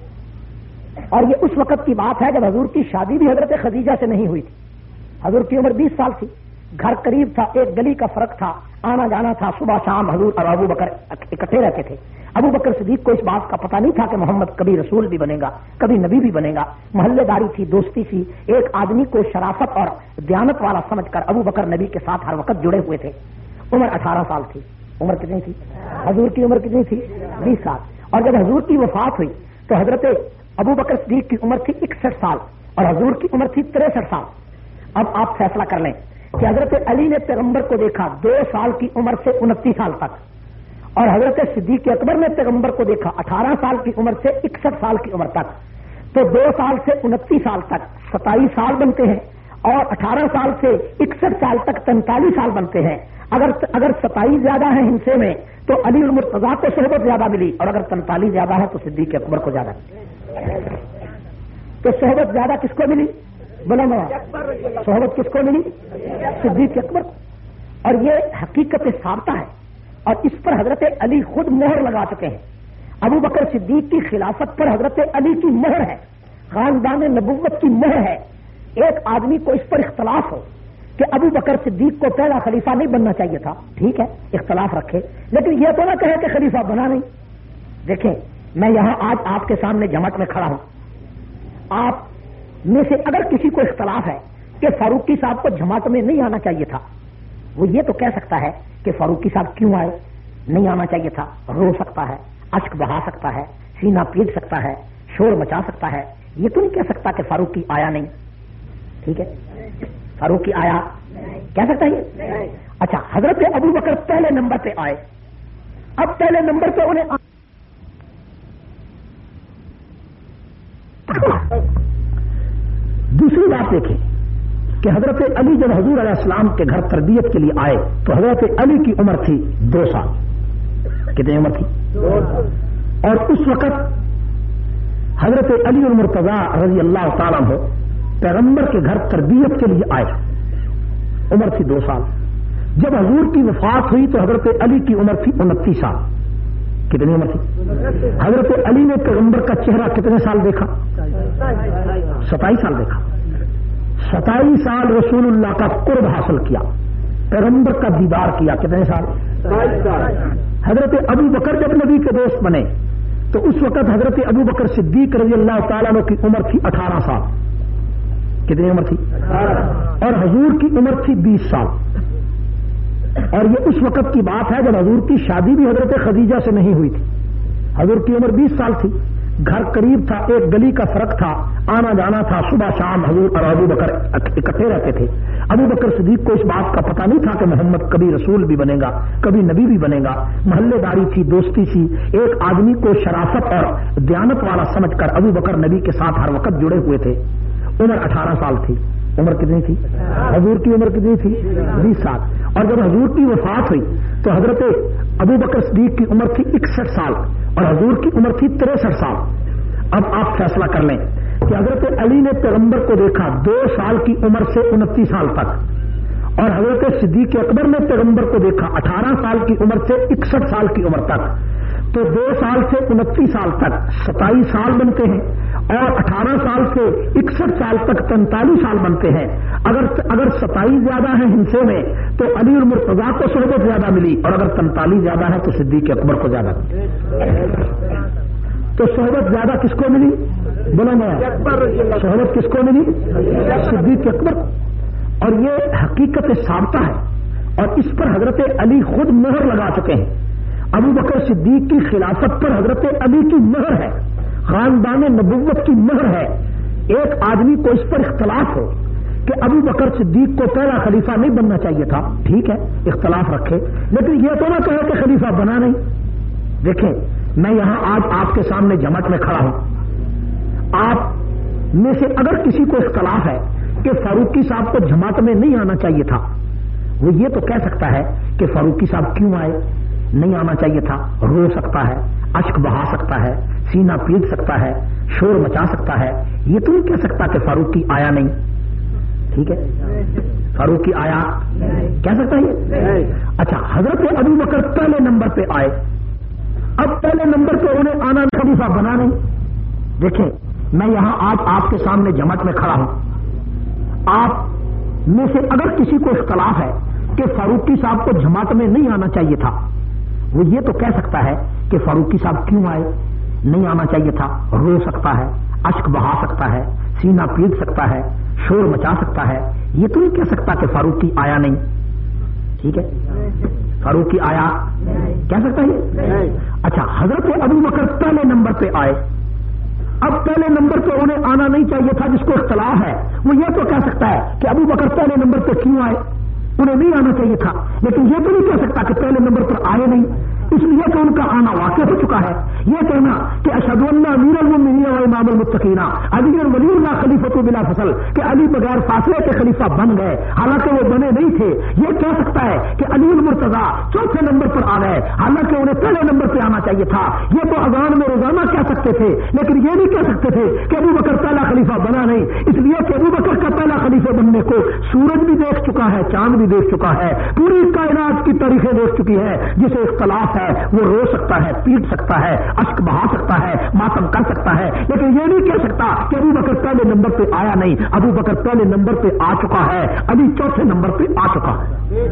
اور یہ اس وقت کی بات ہے جب حضور کی شادی بھی حضرت خدیجہ سے نہیں ہوئی تھی، حضور کی عمر بیس سال تھی، گھر قریب تھا، ایک گلی کا فرق تھا، آنا جانا تھا، صبح شام حضور اور ابو بکر اکٹھے رہتے تھے۔ ابو بکر صدیق کو اس بات کا پتہ نہیں تھا کہ محمد کبھی رسول بھی بنے گا، کبھی نبی بھی بنے گا، محلے داری تھی، دوستی تھی، ایک آدمی کو شرافت اور دیانت والا سمجھ کر ابو بکر نبی کے ساتھ ہر وقت جڑے ہوئے تھے۔ عمر اٹھارہ سال تھی۔ عمر کتنی تھی؟ حضور کی عمر کتنی تھی؟ بیس سال۔ اور جب حضور کی وفات ہوئی تو حضرت ابو بکر صدیق کی عمر تھی اکسٹھ سال اور حضور کی عمر تھی تریسٹھ سال۔ اب آپ فیصلہ کر لیں کہ حضرت علی نے پیغمبر کو دیکھا دو سال کی عمر سے انتیس سال تک، اور حضرت صدیق اکبر نے پیغمبر کو دیکھا اٹھارہ سال کی عمر سے اکسٹھ سال کی عمر تک، تو دو سال سے انتیس سال تک ستائیس سال بنتے ہیں، اور اٹھارہ سال سے اکسٹھ سال تک تینتالیس سال بنتے ہیں. اگر اگر ستائیس زیادہ ہیں ہندسے میں تو علی المرتضیٰ کو صحبت زیادہ ملی, اور اگر تینتالیس زیادہ ہے تو صدیق اکبر کو زیادہ ملی. تو صحبت زیادہ کس کو ملی؟ بولا نا, صحبت کس کو ملی؟ صدیق اکبر کو. اور یہ حقیقت ثابتہ ہے, اور اس پر حضرت علی خود مہر لگا چکے ہیں. ابو بکر صدیق کی خلافت پر حضرت علی کی مہر ہے, خاندان نبوت کی مہر ہے. ایک آدمی کو اس پر اختلاف ہو کہ ابو بکر صدیق کو پہلا خلیفہ نہیں بننا چاہیے تھا, ٹھیک ہے, اختلاف رکھے, لیکن یہ تو نہ کہے کہ خلیفہ بنا نہیں. دیکھیں, میں یہاں آج آپ کے سامنے جماعت میں کھڑا ہوں. آپ میں سے اگر کسی کو اختلاف ہے کہ فاروقی صاحب کو جماعت میں نہیں آنا چاہیے تھا, وہ یہ تو کہہ سکتا ہے کہ فاروقی صاحب کیوں آئے, نہیں آنا چاہیے تھا, رو سکتا ہے, اشک بہا سکتا ہے, سینہ پیٹ سکتا ہے, شور مچا سکتا ہے. یہ تو نہیں کہہ سکتا کہ فاروقی آیا نہیں. ٹھیک ہے, فاروقی آیا کہہ سکتا ہے. اچھا, حضرت ابو بکر پہلے نمبر پہ آئے. اب پہلے نمبر پہ انہیں دوسری بات دیکھیں کہ حضرت علی جب حضور علیہ السلام کے گھر تربیت کے لیے آئے تو حضرت علی کی عمر تھی دو سال. کتنی عمر تھی؟ اور اس وقت حضرت علی المرتضیٰ رضی اللہ تعالیٰ عنہ پیغمبر کے گھر تربیت کے لیے آئے. عمر تھی دو سال. جب حضور کی وفات ہوئی تو حضرت علی کی عمر تھی انتیس سال. کتنی عمر تھی؟ حضرت علی نے پیغمبر کا چہرہ کتنے سال دیکھا؟ ستائیس سال دیکھا. ستائیس سال رسول اللہ کا قرب حاصل کیا, پیغمبر کا دیدار کیا. کتنے سال؟ حضرت ابو بکر جب نبی کے دوست بنے تو اس وقت حضرت ابو بکر صدیق رضی اللہ تعالیٰ عنہ کی عمر تھی اٹھارہ سال. کتنی عمر تھی؟ اور حضور کی عمر تھی بیس سال. اور یہ اس وقت کی بات ہے جب حضور کی شادی بھی حضرت خدیجہ سے نہیں ہوئی تھی. حضور کی عمر بیس سال تھی, گھر قریب تھا, ایک گلی کا فرق تھا, آنا جانا تھا, صبح شام حضور اور ابو بکر اکٹھے رہتے تھے. ابو بکر صدیق کو اس بات کا پتہ نہیں تھا کہ محمد کبھی رسول بھی بنے گا, کبھی نبی بھی بنے گا. محلے داری تھی, دوستی تھی. ایک آدمی کو شرافت اور دیانت والا سمجھ کر ابو بکر نبی کے ساتھ ہر وقت جڑے ہوئے تھے. عمر اٹھارہ سال تھی. عمر کتنی تھی؟ حضور کی عمر کتنی تھی؟ بیس سال. اور جب حضور کی وفات ہوئی تو حضرت ابو بکر صدیق کی عمر تھی اکسٹھ سال اور حضور کی عمر تھی تریسٹھ سال. اب آپ فیصلہ کر لیں کہ حضرت علی نے پیغمبر کو دیکھا دو سال کی عمر سے انتیس سال تک, اور حضرت صدیق اکبر نے پیغمبر کو دیکھا اٹھارہ سال کی عمر سے اکسٹھ سال کی عمر تک. تو دو سال سے انتیس سال تک ستائیس سال بنتے ہیں, اور اٹھارہ سال سے اکسٹھ سال تک تینتالیس سال بنتے ہیں. اگر اگر ستائیس زیادہ ہیں ہندسے میں تو علی المرتضیٰ کو صحبت زیادہ ملی, اور اگر تینتالیس زیادہ ہے تو صدیق اکبر کو زیادہ ملی. تو صحبت زیادہ کس کو ملی؟ بولا نا, صحبت کس کو ملی؟ صدیق اکبر. اور یہ حقیقت ثابتہ ہے, اور اس پر حضرت علی خود مہر لگا چکے ہیں. ابو بکر صدیق کی خلافت پر حضرت علی کی مہر ہے, خاندان نبوت کی مہر ہے. ایک آدمی کو اس پر اختلاف ہو کہ ابو بکر صدیق کو پہلا خلیفہ نہیں بننا چاہیے تھا, ٹھیک ہے, اختلاف رکھے, لیکن یہ تو نہ کہے کہ خلیفہ بنا نہیں. دیکھیں, میں یہاں آج آپ کے سامنے جماعت میں کھڑا ہوں. آپ میں سے اگر کسی کو اختلاف ہے کہ فاروقی صاحب کو جماعت میں نہیں آنا چاہیے تھا, وہ یہ تو کہہ سکتا ہے کہ فاروقی صاحب کیوں آئے, نہیں آنا چاہیے تھا, رو سکتا ہے, اشک بہا سکتا ہے, سینہ پیٹ سکتا ہے, شور مچا سکتا ہے. یہ تو نہیں کہہ سکتا کہ فاروقی آیا نہیں. ٹھیک ہے, فاروقی آیا کہہ سکتا ہے. اچھا, حضرت ابو بکر پہلے نمبر پہ آئے. اب پہلے نمبر پہ انہیں آنا خلیفہ بنا نہیں. دیکھیں, میں یہاں آج آپ کے سامنے جماعت میں کھڑا ہوں. آپ میں سے اگر کسی کو اختلاف ہے کہ فاروقی صاحب کو جماعت میں نہیں آنا چاہیے تھا, وہ یہ تو کہہ سکتا ہے کہ فاروقی صاحب کیوں آئے, نہیں آنا چاہیے تھا, رو سکتا ہے, اشک بہا سکتا ہے, سینہ پیٹ سکتا ہے, شور مچا سکتا ہے. یہ تو نہیں کہہ سکتا کہ فاروقی آیا نہیں. ٹھیک ہے, فاروقی آیا کہہ سکتا ہے. اچھا, حضرت ابو بکر پہلے نمبر پہ آئے. اب پہلے نمبر پہ انہیں آنا نہیں چاہیے تھا. جس کو اختلاف ہے وہ یہ تو کہہ سکتا ہے کہ ابو بکر پہلے نمبر پہ کیوں آئے, انہیں نہیں آنا چاہیے تھا. لیکن یہ تو نہیں کہہ سکتا کہ پہلے نمبر پر آئے نہیں. اس لیے کہ ان کا آنا واقع ہو چکا ہے. یہ کہنا کہ اشہد ان امیر المؤمنین و امام المتقین علی ولی اللہ خلیفۃ بلا فصل کہ علی بغیر فاصلے کے خلیفہ بن گئے حالانکہ وہ بنے نہیں تھے. یہ کہہ سکتا ہے کہ علی المرتضیٰ چوتھے نمبر پر آ گئے حالانکہ انہیں پہلے نمبر پہ آنا چاہیے تھا. یہ تو اذان میں روزانہ کہہ سکتے تھے لیکن یہ نہیں کہہ سکتے تھے کہ ابو بکر پہلا خلیفہ بنا نہیں, اس لیے کہ ابو بکر کا پہلا خلیفہ بننے کو سورج بھی دیکھ چکا ہے, چاند بھی دیکھ چکا ہے, پوری کائنات کی تاریخیں دیکھ چکی ہے. جسے اختلاف ہے وہ رو سکتا ہے, پیٹ سکتا ہے, اشک بہا سکتا ہے, ماتم کر سکتا ہے, لیکن یہ نہیں کہہ سکتا کہ ابو بکر پہلے نمبر پہ آیا نہیں. ابو بکر پہلے نمبر پہ آ چکا ہے, علی چوتھے نمبر پہ آ چکا ہے.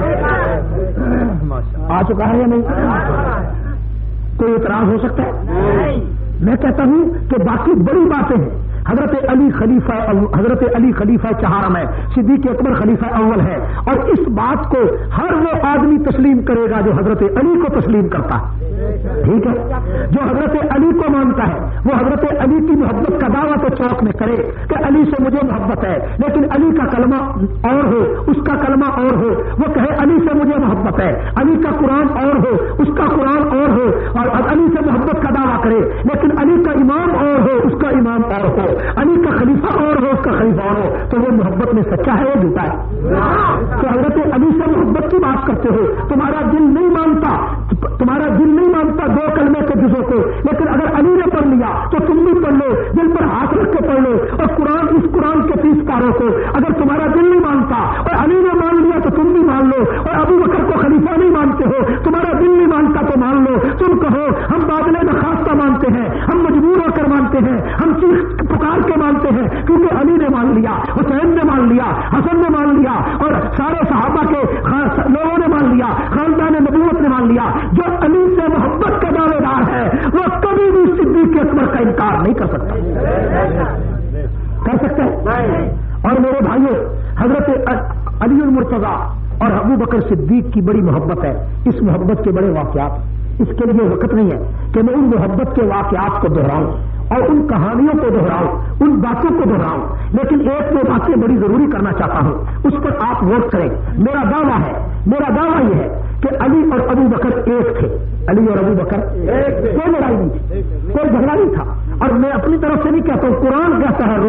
آ چکا ہے یا نہیں؟ کوئی اعتراض ہو سکتا ہے؟ میں کہتا ہوں کہ باقی بڑی باتیں ہیں. حضرت علی خلیفہ حضرت علی خلیفہ چہارم ہے, صدیق اکبر خلیفہ اول ہے, اور اس بات کو ہر وہ آدمی تسلیم کرے گا جو حضرت علی کو تسلیم کرتا ہے. ٹھیک ہے, جو حضرت علی کو مانتا ہے وہ حضرت علی کی محبت کا دعویٰ تو چوک میں کرے کہ علی سے مجھے محبت ہے, لیکن علی کا کلمہ اور ہو, اس کا کلمہ اور ہو. وہ کہے علی سے مجھے محبت ہے, علی کا قرآن اور ہو, اس کا قرآن اور ہو, اور علی سے محبت کا دعویٰ کرے, لیکن علی کا امام اور ہو, اس کا امام اور ہو, علی کا خلیفہ اور ہو, اس کا خلیفہ اور ہو, تو وہ محبت میں سچا ہے, وہ جھوٹا ہے. تو حضرت علی سے محبت کی بات کرتے ہو, تمہارا دل نہیں مانتا, تمہارا دل نہیں مانتا دو کلمے کے جزوں کو, لیکن اگر علی نے پڑھ لیا تو تم بھی پڑھ لو, دل پر ہاتھ رکھ کے پڑھ لو. اور قرآن اس قرآن کے تیس پاروں کو اگر تمہارا دل نہیں مانتا اور علی نے مان لیا تو تم بھی مان لو. اور ابو بکر کو خلیفہ نہیں مانتے ہو, تمہارا دل نہیں مانتا تو مان لو. تم کہو ہم بادلے میں خاصہ مانتے ہیں, ہم مجبور ہو کر مانتے ہیں, ہم چیخ پکار کے مانتے ہیں, کیونکہ علی نے مان لیا, حسین نے مان لیا, حسن نے مان لیا, اور سارے صحابہ کے لوگوں نے مان لیا, خاندان نبوت نے مان لیا. جو علی سے محبت کا دعوے دار ہے وہ کبھی بھی صدیق اکبر کا انکار نہیں کر سکتا. کر سکتے ہیں؟ اور میرے بھائیوں, حضرت علی المرتضیٰ اور ابو بکر صدیق کی بڑی محبت ہے. اس محبت کے بڑے واقعات, اس کے لیے وقت نہیں ہے کہ میں ان محبت کے واقعات کو دہراؤں اور ان کہانیوں کو دہراؤں, ان باتوں کو دہراؤں, لیکن ایک دو باتیں بڑی ضروری کرنا چاہتا ہوں, اس پر آپ غور کریں. میرا دعویٰ ہے میرا دعویٰ یہ ہے کہ علی اور ابو بکر ایک تھے. علی اور ابو بکر کوئی لڑائی نہیں تھی, کوئی جھگڑا نہیں تھا. اور میں اپنی طرف سے نہیں کہتا ہوں, قرآن کہتا ہے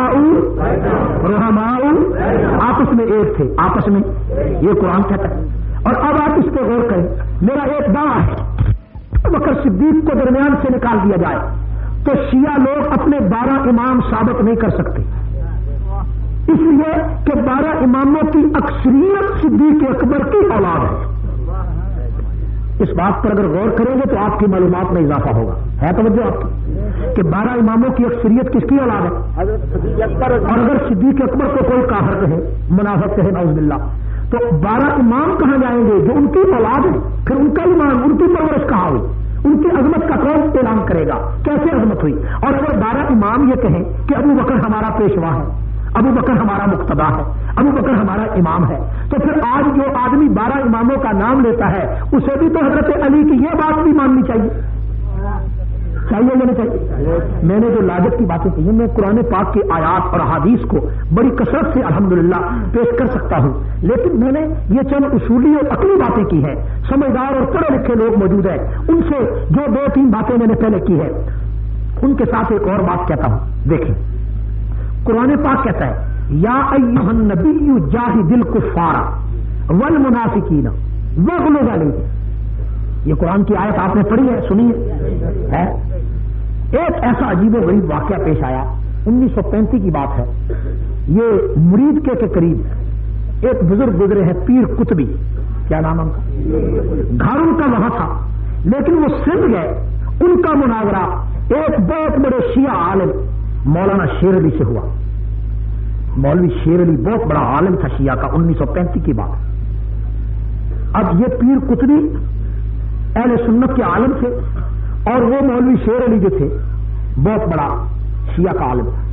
رحماء رحماء آپس میں ایک تھے, آپس میں, یہ قرآن کہتا ہے. اور اب آپ اس پہ غور کریں. میرا ایک دعویٰ ہے ابو بکر صدیق کو درمیان سے نکال دیا جائے تو شیعہ لوگ اپنے بارہ امام ثابت نہیں کر سکتے, اس لیے کہ بارہ اماموں کی اکثریت صدیق اکبر کی اولاد ہے. اس بات پر اگر غور کریں گے تو آپ کی معلومات میں اضافہ ہوگا. ہے توجہ آپ کی کہ بارہ اماموں کی اکثریت کس کی اولاد ہے؟ اور اگر صدیق اکبر کو کوئی کافر کہے, منافق کہے, نعوذ باللہ, تو بارہ امام کہاں جائیں گے جو ان کی اولاد ہے؟ پھر ان کا ایمان, ان کی پرورش کہاں ہوئی؟ ان کی عظمت کا کون اعلان کرے گا؟ کیسے عظمت ہوئی؟ اور اگر بارہ امام یہ کہیں کہ ابو بکر ہمارا پیشوا ہے, ابو بکر ہمارا مقتدا ہے, ابو بکر ہمارا امام ہے, تو پھر آج جو آدمی بارہ اماموں کا نام لیتا ہے اسے بھی تو حضرت علی کی یہ بات بھی ماننی چاہیے. چاہیے یا نہیں چاہیے؟ میں نے جو لاجت کی باتیں کی, میں قرآن پاک کی آیات اور احادیث کو بڑی کثرت سے الحمدللہ پیش کر سکتا ہوں, لیکن میں نے یہ چند اصولی اور عقلی باتیں کی ہیں. سمجھدار اور پڑھے لکھے لوگ موجود ہیں, ان سے جو دو تین باتیں میں نے پہلے کی ہے ان کے ساتھ ایک اور بات کہتا ہوں. دیکھیں, قرآن پاک کہتا ہے یا ایھا النبی جاہد الکفار والمنافقین واغلظ علیہم. یہ قرآن کی آیت آپ نے پڑھی ہے, سنی ہے. ایک ایسا عجیب و غریب واقعہ پیش آیا, انیس سو پینتیس کی بات ہے. یہ مرید کے کے قریب ایک بزرگ گزرے ہیں, پیر قطبی, کیا نام ان کا, گھر ان کا وہاں تھا, لیکن وہ سندھ گئے. ان کا مناظرہ ایک بہت بڑے شیعہ عالم مولانا شیر علی سے ہوا. مولوی شیر علی بہت بڑا عالم تھا شیعہ کا, انیس سو پینتیس کی بات. اب یہ پیر قطبی اہل سنت کے عالم تھے, اور وہ مولوی شیر علی جو تھے بہت بڑا شیعہ کا عالم تھا.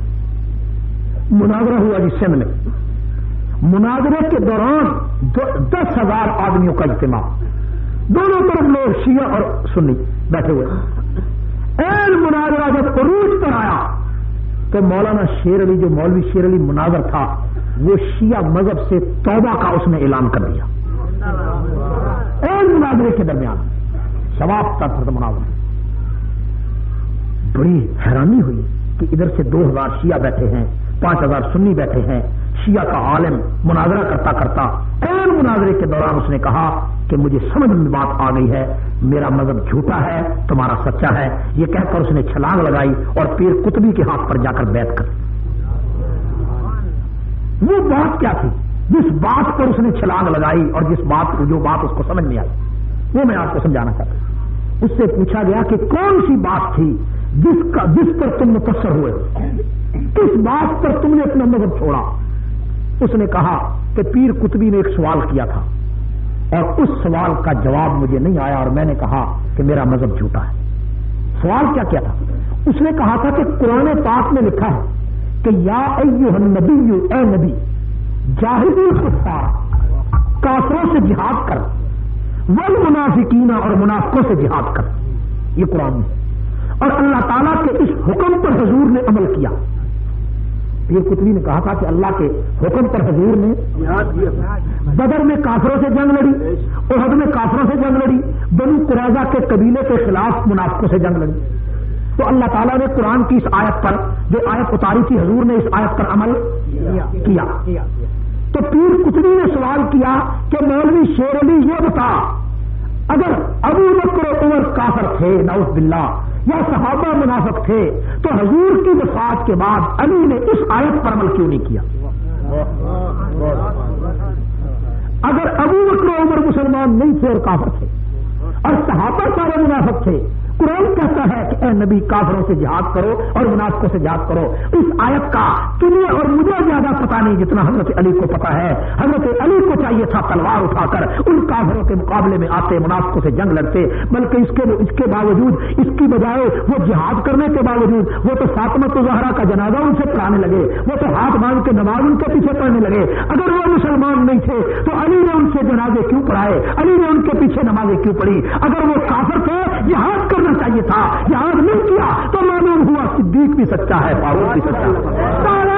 مناظرہ ہوا جس سندھ میں. مناظرے کے دوران دس ہزار آدمیوں کا اجتماع, دونوں طرف لوگ شیعہ اور سنی بیٹھے ہوئے. این مناظرہ جب عروج پر آیا تو مولانا شیر علی, جو مولوی شیر علی مناظر تھا, وہ شیعہ مذہب سے توبہ کا اس نے اعلان کر دیا. این مناظرے کے درمیان ثواب کا فرد مناظرہ. بڑی حیرانی ہوئی کہ ادھر سے دو ہزار شیعہ بیٹھے ہیں, پانچ ہزار سنی بیٹھے ہیں. شیعہ کا عالم مناظرہ کرتا کرتا اور مناظرے کے دوران اس نے کہا کہ مجھے سمجھ میں بات آ گئی ہے, میرا مذہب جھوٹا ہے, تمہارا سچا ہے. یہ کہہ کر اس نے چھلانگ لگائی اور پیر قطبی کے ہاتھ پر جا کر بیعت کر. وہ بات کیا تھی جس بات پر اس نے چھلانگ لگائی اور جس بات جو بات اس کو سمجھ میں آئی وہ میں آپ کو سمجھانا چاہتا ہوں. اس سے پوچھا گیا کہ کون سی بات تھی جس کا جس پر تم متاثر ہوئے, کس بات پر تم نے اپنا مذہب چھوڑا؟ اس نے کہا کہ پیر قطبی نے ایک سوال کیا تھا اور اس سوال کا جواب مجھے نہیں آیا اور میں نے کہا کہ میرا مذہب جھوٹا ہے. سوال کیا کیا تھا؟ اس نے کہا تھا کہ قرآن پاک میں لکھا ہے کہ یا ایھا النبی, اے نبی, جاہد الکفار, کافروں سے جہاد کر, والمنافقین, اور منافقوں سے جہاد کر. یہ قرآن میں اور اللہ تعالیٰ کے اس حکم پر حضور نے عمل کیا. پیر قطبی نے کہا تھا کہ اللہ کے حکم پر حضور نے بدر میں کافروں سے جنگ لڑی, احد میں کافروں سے جنگ لڑی, بنو قریظہ کے قبیلے کے خلاف منافقوں سے جنگ لڑی. تو اللہ تعالیٰ نے قرآن کی اس آیت پر جو آیت اتاری تھی حضور نے اس آیت پر عمل کیا. تو پیر قطبی نے سوال کیا کہ مولوی شیر علی یہ بتا, اگر ابو بکر و عمر کافر تھے نعوذ باللہ یا صحابہ منافق تھے تو حضور کی وفات کے بعد علی نے اس آیت پر عمل کیوں نہیں کیا؟ اگر ابو بکر و عمر مسلمان نہیں تھے اور کافر تھے اور صحابہ سارے منافق تھے, قرآن کہتا ہے کہ اے نبی کافروں سے جہاد کرو اور منافقوں سے جہاد کرو. اس آیت کا تمہیں اور مجھے زیادہ پتا نہیں جتنا حضرت علی کو پتا ہے. حضرت علی کو چاہیے تھا تلوار اٹھا کر ان کافروں کے مقابلے میں آتے, منافقوں سے جنگ لڑتے, بلکہ اس کے اس کے باوجود اس کی بجائے وہ جہاد کرنے کے باوجود وہ تو فاطمہ زہرا کا جنازہ ان سے پڑھانے لگے, وہ تو ہاتھ باندھ کے نماز ان کے پیچھے پڑھنے لگے. اگر وہ مسلمان نہیں تھے تو علی نے ان سے جنازے کیوں پڑھائے, علی نے ان کے پیچھے نمازیں کیوں پڑھی؟ اگر وہ کافر تھے جہاد کرنا چاہیے تھا, جہاد نہیں کیا تو معلوم ہوا صدیق بھی سچا ہے, فاروق بھی سچا ہے.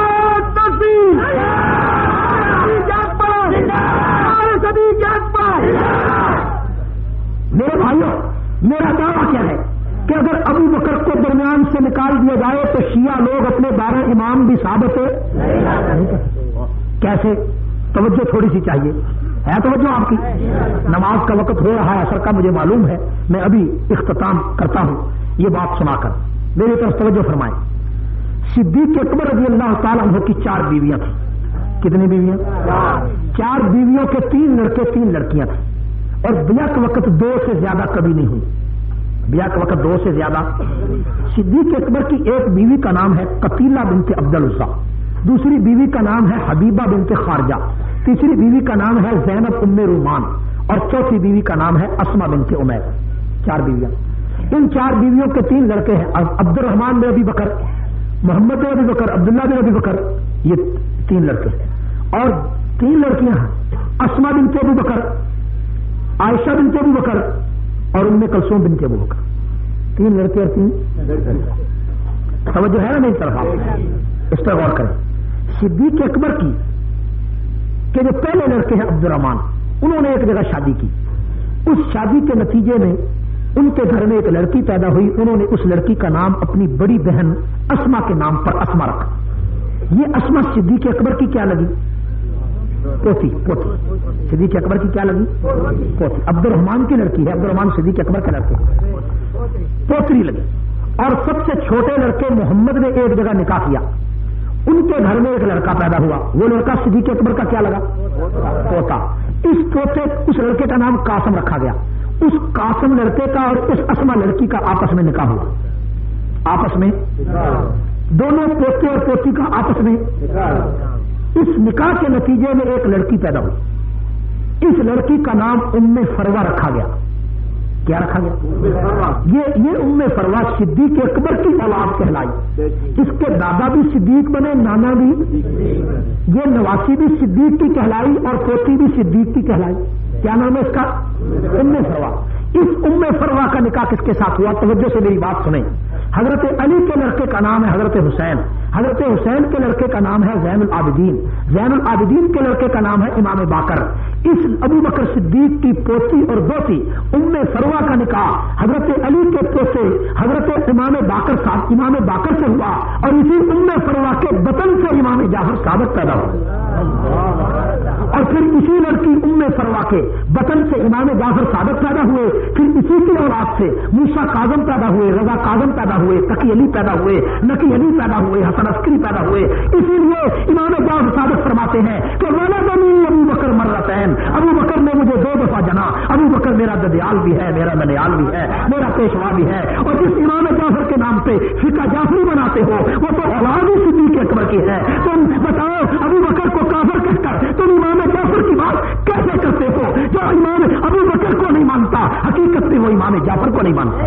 میرے بھائیوں, میرا دعویٰ کیا ہے کہ اگر ابو بکر کو درمیان سے نکال دیا جائے تو شیعہ لوگ اپنے بارہ امام بھی ثابت ہے. کیسے؟ توجہ تھوڑی سی چاہیے, ہے توجہ آپ کی؟ نماز کا وقت ہو رہا ہے اثر کا, مجھے معلوم ہے. میں ابھی اختتام کرتا ہوں یہ بات سنا کر, میری طرف توجہ فرمائیں. صدیق اکبر رضی اللہ تعالیٰ عنہ کی چار بیویاں تھیں. کتنی بیویاں؟ چار بیویوں کے تین لڑکے تین لڑکیاں تھیں اور بیعت وقت دو سے زیادہ کبھی نہیں ہوئی. بیعت وقت دو سے زیادہ. صدیق اکبر کی ایک بیوی کا نام ہے قتیلہ بنت عبد العزیٰ, دوسری بیوی کا نام ہے حبیبہ بنت خارجہ, تیسری بیوی کا نام ہے زینب ام رومان اور چوتھی بیوی کا نام ہے اسما بنت عمیر. چار بیویاں. ان چار بیویوں کے تین لڑکے ہیں, عبد الرحمان بن ابی بکر, محمد بن ابی بکر, عبداللہ بن ابی بکر, یہ تین لڑکے ہیں. اور تین لڑکیاں ہیں اسما بنت ابی بکر, عائشہ بنت ابی بکر اور ام کلثوم بنت ابی بکر. تین لڑکے اور تین توجہ ہے نا میری طرف, آپ اس پر غور کریں. صدیق اکبر کی کہ جو پہلے لڑکے ہیں عبد الرحمان, انہوں نے ایک جگہ شادی کی. اس شادی کے نتیجے میں ان کے گھر میں ایک لڑکی پیدا ہوئی. انہوں نے اس لڑکی کا نام اپنی بڑی بہن اسما کے نام پر اسما رکھا. یہ اسما صدیق اکبر کی کیا لگی؟ پوتی. پوتی صدیق اکبر کی کیا لگی؟ پوتی. عبد الرحمان کی لڑکی ہے, عبد الرحمان صدیق اکبر کا لڑکے, پوتری لگی. اور سب سے چھوٹے لڑکے محمد نے ایک جگہ نکاح کیا, ان کے گھر میں ایک لڑکا پیدا ہوا. وہ لڑکا صدیق اکبر کا کیا لگا؟ پوتا. اس پوتے اس لڑکے کا نام قاسم رکھا گیا. اس قاسم لڑکے کا اور اس اسما لڑکی کا آپس میں نکاح ہوا. آپس میں دونوں پوتے اور پوتی کا آپس میں. اس نکاح کے نتیجے میں ایک لڑکی پیدا ہوئی. اس لڑکی کا نام ام فروہ رکھا گیا. کیا رکھا گیا؟ یہ یہ ام فروہ صدیق اکبر کی اولاد کہلائی. اس کے دادا بھی صدیق بنے, نانا بھی. یہ نواسی بھی صدیق کی کہلائی اور پوتی بھی صدیق کی کہلائی. کیا نام ہے اس کا؟ ام فروہ. اس ام فروہ کا نکاح کس کے ساتھ ہوا؟ توجہ سے میری بات سنیں. حضرت علی کے لڑکے کا نام ہے حضرت حسین. حضرت حسین کے لڑکے کا نام ہے زین العابدین. زین العابدین کے لڑکے کا نام ہے امام باقر. اس ابو بکر صدیق کی پوتی اور دوتی ام فروہ کا نکاح حضرت علی کے پوتے حضرت امام باقر صاحب امام باقر سے ہوا اور اسی ام فروہ کے بطن سے امام جعفر صادق پیدا ہوا اور پھر اسی لڑکی ام فروہ کے بطن سے امام جعفر صادق پیدا ہوئے، پھر اسی کی اولاد سے موسیٰ کاظم پیدا ہوئے، رضا کاظم پیدا ہوئے، تقی علی پیدا ہوئے، نقی علی پیدا ہوئے، حسن عسکری پیدا ہوئے۔ اسی لیے امام جعفر صادق فرماتے ہیں کہ ولدنی ابو بکر مرتین، ابو بکر نے مجھے دو دفعہ جنا، ابو بکر میرا ددیال بھی ہے، میرا دنیال بھی ہے، میرا پیشوا بھی ہے۔ اور جس امام جعفر کے نام پہ فقہ جعفری بناتے ہو وہ تو اولاد ہی صدیق اکبر کی ہے۔ تم بتاؤ ابو بکر کو کافر کہہ کر تم امام جعفر کی بات کیسے کرتے ہو؟ جو امام ابو بکر کو نہیں مانتا حقیقت میں وہ امام جعفر کو نہیں مانتا۔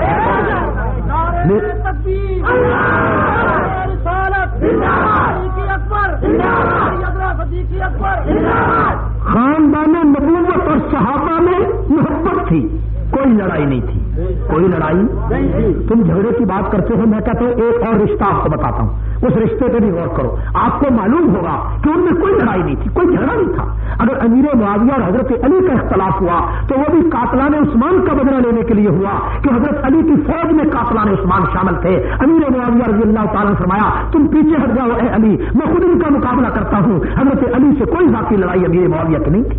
خاندان نبوت اور صحابہ میں محبت تھی، کوئی لڑائی نہیں تھی، کوئی لڑائی۔ تم جھگڑے کی بات کرتے ہو، میں کہتا ہوں ایک اور رشتہ آپ کو بتاتا ہوں، اس رشتے پہ بھی غور کرو، آپ کو معلوم ہوگا کہ ان میں کوئی لڑائی نہیں تھی، کوئی جھگڑا نہیں تھا۔ اگر امیر معاویہ اور حضرت علی کا اختلاف ہوا تو وہ بھی قاتلان عثمان کا بدلہ لینے کے لیے ہوا کہ حضرت علی کی فوج میں قاتلان عثمان شامل تھے۔ امیر معاویہ رضی اللہ تعالیٰ نے فرمایا تم پیچھے ہٹ جاؤ اے علی، میں خود ان کا مقابلہ کرتا ہوں۔ حضرت علی سے کوئی ذاتی لڑائی امیر معاویہ کی نہیں تھی۔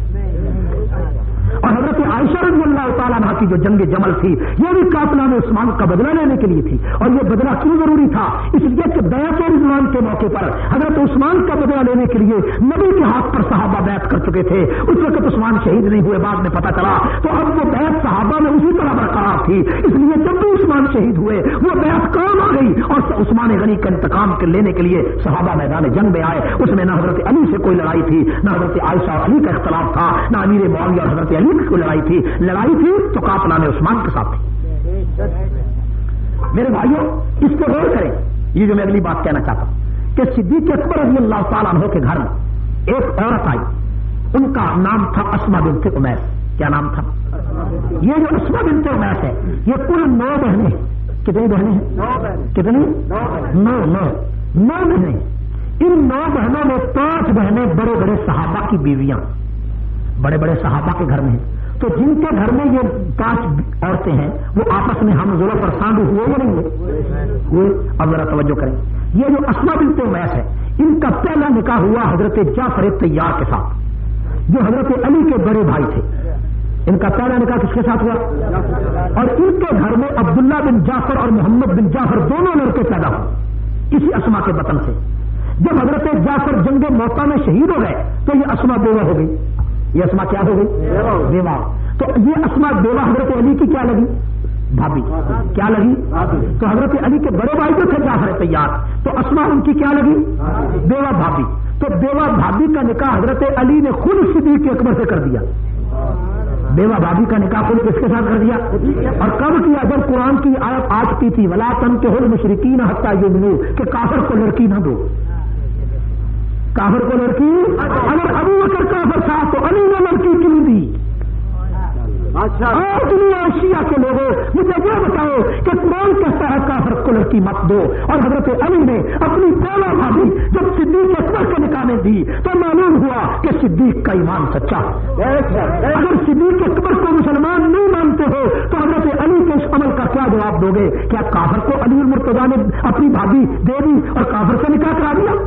اور حضرت عائشہ رضی اللہ تعالیٰ عنہا کی جو جنگ جمل تھی یہ بھی قاتلان عثمان کا بدلہ لینے کے لیے تھی۔ اور یہ بدلہ کیوں ضروری تھا؟ اس لیے کہ بیعت رضوان کے موقع پر حضرت عثمان کا بدلہ لینے کے لیے نبی کے ہاتھ پر صحابہ بیعت کر چکے تھے، اس وقت عثمان شہید نہیں ہوئے، بعد میں پتہ چلا، تو اب وہ بیعت صحابہ میں اسی طرح برقرار تھی، اس لیے جب بھی عثمان شہید ہوئے وہ بیعت کام آ گئی اور عثمان غنی کا انتقام لینے کے لیے صحابہ میدان جنگ میں آئے۔ اس میں نہ حضرت علی سے کوئی لڑائی تھی، نہ حضرت عائشہ اور علی کا اختلاف تھا، نہ امیر معاویہ اور حضرت علی کی کوئی لڑائی تھی۔ لڑائی تھی تو قاتلان عثمان کے ساتھ تھی۔ میرے بھائیوں اس پہ غور کریں، یہ جو میں اگلی بات کہنا چاہتا ہوں کہ صدیق اکبر رضی اللہ تعالیٰ عنہ کے گھر میں ایک عورت آئی، ان کا نام تھا اسما بنت امیس۔ کیا نام تھا؟ یہ جو اسما بنت امیس ہے یہ کل نو بہنیں، کتنی بہنیں ہیں؟ کتنی؟ نو نو نو بہنیں۔ ان نو بہنوں میں پانچ بہنیں بڑے بڑے صحابہ کی بیویاں، بڑے بڑے صحابہ کے گھر میں ہیں۔ تو جن کے گھر میں یہ پانچ عورتیں ہیں وہ آپس میں ہم زلف اور سانڈو ہوئے یا نہیں ہوئے؟ ہوئے۔ اب ذرا توجہ کریں، یہ جو اسما بنت امیس ہے ان کا پہلا نکاح ہوا حضرت جعفر طیار کے ساتھ جو حضرت علی کے بڑے بھائی تھے۔ ان کا پہلا نکاح کس کے ساتھ ہوا؟ اور ان کے گھر میں عبداللہ بن جعفر اور محمد بن جعفر دونوں لڑکے پیدا ہوئے اسی اسما کے بطن سے۔ جب حضرت جعفر جنگ موتا میں شہید ہو گئے تو یہ اسما بیوہ ہو گئی۔ یہ اسما کیا ہو گئی؟ بیوہ۔ تو یہ اسما بیوہ حضرت علی کی کیا لگی؟ بھابی۔ کیا لگی؟ تو حضرت علی کے بڑے بھائی جو تھے جعفر طیار، تو اسما ان کی کیا لگی؟ بیوہ بھابی۔ تو بیوہ بھابی کا نکاح حضرت علی نے خود صدیق اکبر سے کر دیا۔ بیوہ بھابی کا نکاح خود کس کے ساتھ کر دیا؟ اور کب کیا؟ جب قرآن کی آیت آ چکی تھی ولا تنکحوا المشرکین حتی یؤمنوا، کہ کافر کو لڑکی نہ دو، کافر کو لڑکی۔ اگر ابو بکر کافر تھا تو علی نے لڑکی کیوں دی؟ اور دنیا شیعہ کے لوگوں مجھے یہ بتاؤ کہ قرآن کہتا ہے کافر کو لڑکی مت دو، اور حضرت علی نے اپنی پہلا بھابی جب صدیق اکبر کے نکاح میں دی تو معلوم ہوا کہ صدیق کا ایمان سچا۔ اگر صدیق اکبر کو مسلمان نہیں مانتے ہو تو حضرت علی کے اس عمل کا کیا جواب دو گے؟ کیا کافر کو علی المرتضیٰ نے اپنی بھابی دے دی اور کافر سے نکاح کرا دیا؟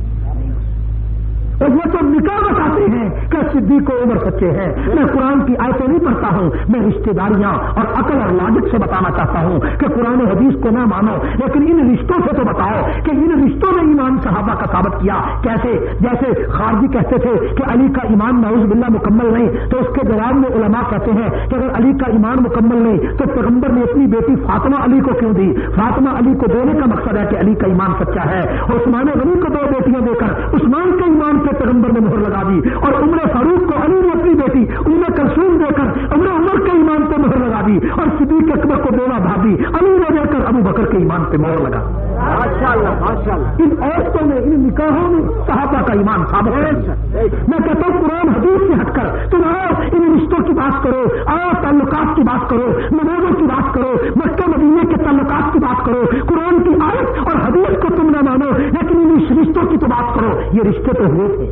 اور یہ تو نکاح بتاتے ہیں کہ صدیق و عمر سچے ہیں۔ میں قرآن کی آیتیں نہیں پڑھتا ہوں، میں رشتے داریاں اور عقل اور لاجک سے بتانا چاہتا ہوں کہ قرآن و حدیث کو نہ مانو، لیکن ان رشتوں سے تو بتاؤ کہ ان رشتوں نے ایمان صحابہ کا ثابت کیا کیسے؟ جیسے خارجی کہتے تھے کہ علی کا ایمان نعوذ باللہ مکمل نہیں، تو اس کے جواب میں علماء کہتے ہیں کہ اگر علی کا ایمان مکمل نہیں تو پیغمبر نے اپنی بیٹی فاطمہ علی کو کیوں دی؟ فاطمہ علی کو دینے کا مقصد ہے کہ علی کا ایمان سچا ہے۔ اور عثمان غنی کو دو بیٹیاں دے کر عثمان کے ایمان پہ پیغمبر نے مہر لگا دی، اور عمر فاروق کو علی نے اپنی بیٹی ام کلثوم دے کر عمر عمر کے ایمان پہ مہر لگا دی، اور صدیق اکبر کو بیوہ بھابی علی نے دے کر ابو بکر کے ایمان پہ مہر لگا۔ ان عورتوں میں ان نکاحوں میں صحابہ کا ایمان ثابت ہے۔ میں کہتا ہوں قرآن حدیث سے ہٹ کر تم آؤ ان رشتوں کی بات کرو، آؤ تعلقات کی بات کرو، نمازوں کی بات کرو، مکہ مدینے کے تعلقات کی بات کرو، قرآن کی آیت اور حدیث کو تم نہ مانو لیکن ان رشتوں کی تو بات کرو۔ یہ رشتے تو ہوئے تھے،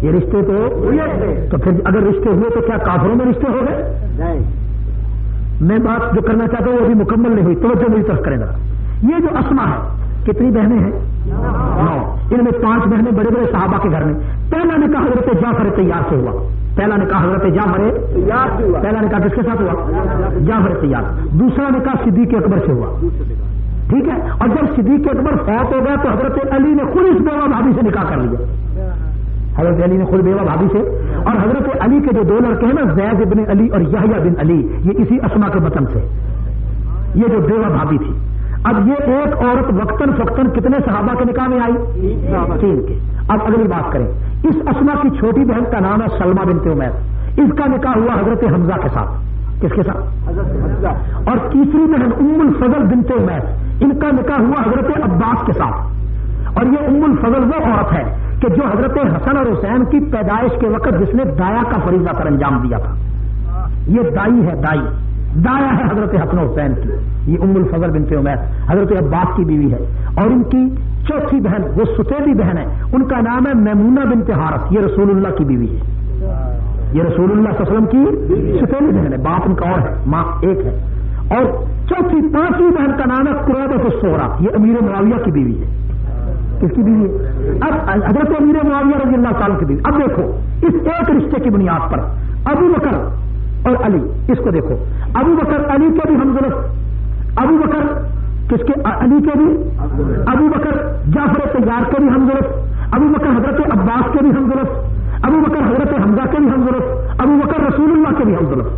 یہ رشتے تو تو پھر اگر رشتے ہوئے تو کیا کافروں میں رشتے ہو گئے؟ میں بات جو کرنا چاہتا ہوں وہ ابھی مکمل نہیں ہوئی، توجہ میری طرف کریں ذرا. یہ جو اسما ہے کتنی بہنیں ہیں؟ نو. ان میں پانچ بہنیں بڑے بڑے صحابہ کے گھر میں. پہلا نکاح حضرت جعفر طیار سے ہوا. پہلا نکاح حضرت جعفر پہلا نکاح کس کے ساتھ ہوا؟ جعفر طیار. دوسرا نکاح صدیق اکبر سے ہوا. ٹھیک ہے. اور جب صدیق اکبر فوت ہو گیا تو حضرت علی نے خود اس بیوہ بھابھی سے نکاح کر لیا. حضرت علی نے خود بیوہ بھابھی سے. اور حضرت علی کے جو دو لڑکے ہیں نا، زید بن علی اور یحییٰ بن علی، یہ اسی اسما کے بطن سے، یہ جو بیوہ بھابھی تھی. اب یہ ایک عورت وقتاً فقتاً کتنے صحابہ کے نکاح میں آئی؟ تین کے. اب اگلی بات کریں. اس اسما کی چھوٹی بہن کا نام ہے سلمہ بنت عمیر. اس کا نکاح ہوا حضرت حمزہ کے ساتھ. کس کے ساتھ؟ اور تیسری بہن ام الفضل بنت عمیر، ان کا نکاح ہوا حضرت عباس کے ساتھ. اور یہ ام الفضل وہ عورت ہے کہ جو حضرت حسن اور حسین کی پیدائش کے وقت جس نے دایا کا فریضہ پر انجام دیا تھا. یہ دائی ہے، دائی دایا ہے حضرت حسن و حسین کی. یہ ام الفضل بنت عمیر حضرت عباس کی بیوی ہے. اور ان کی چوتھی بہن وہ ستیلی بہن ہے، ان کا نام ہے میمونہ بنت حارث. یہ رسول اللہ کی بیوی ہے. یہ رسول اللہ صلی اللہ علیہ وسلم کی ستیلی بہن ہے. باپ ان کا اور ہے، ماں ایک ہے. اور چوتھی پانچویں بہن کا نام ہے قریبۃ الصغریٰ. یہ امیر معاویہ کی بیوی ہے. کس کی بیوی ہے؟ اب حضرت امیر معاویہ رضی اللہ تعالیٰ کی بیوی. اب دیکھو اس ایک رشتے کی بنیاد پر ابو بکر اور علی، اس کو دیکھو. ابو بکر علی کے بھی ہمزلف. ابو بکر کس کے؟ علی کے بھی. ابو بکر جعفر طیار کے بھی ہمزلف. ابو بکر حضرت عباس کے بھی ہمزلف. ابو بکر حضرت حمزہ کے بھی ہمزلف. ابو بکر رسول اللہ کے بھی ہمزلف.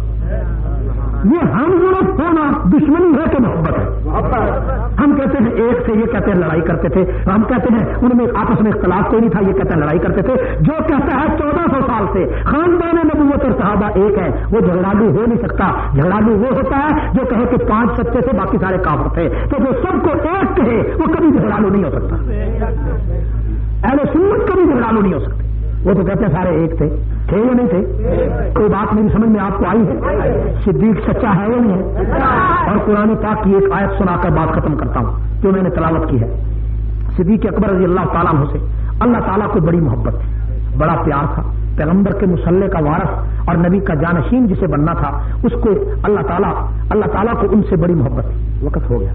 یہ ہمزلف ہونا دشمنی ہے کہ محبت ہے؟ ہم کہتے ہیں ایک سے، یہ کہتے ہیں لڑائی کرتے تھے. ہم کہتے ہیں ان میں آپس میں اختلاف کوئی نہیں تھا، یہ کہتے ہیں لڑائی کرتے تھے. جو کہتا ہے چودہ سو سال سے خاندان نبوت اور صحابہ ایک ہے، وہ جھگڑالو ہو نہیں سکتا. جھگڑالو وہ ہوتا ہے جو کہے کہ پانچ سچے تھے باقی سارے کافر تھے. تو جو سب کو ایک کہے وہ کبھی جھگڑالو نہیں ہو سکتا. اہل سنت کبھی جھگڑالو نہیں ہو سکتے. وہ تو کہتے ہیں سارے ایک تھے. تھے یا نہیں تھے؟ کوئی بات میری سمجھ میں آپ کو آئی ہے؟ صدیق سچا ہے یا نہیں ہے؟ اور قرآن پاک کی ایک آیت سنا کر بات ختم کرتا ہوں جو میں نے تلاوت کی ہے. صدیق اکبر رضی اللہ تعالیٰ عنہ سے اللہ تعالیٰ کو بڑی محبت تھی، بڑا پیار تھا. پیغمبر کے مصلح کا وارث اور نبی کا جانشین جسے بننا تھا، اس کو اللہ تعالیٰ اللہ تعالیٰ کو ان سے بڑی محبت تھی. وقت ہو گیا.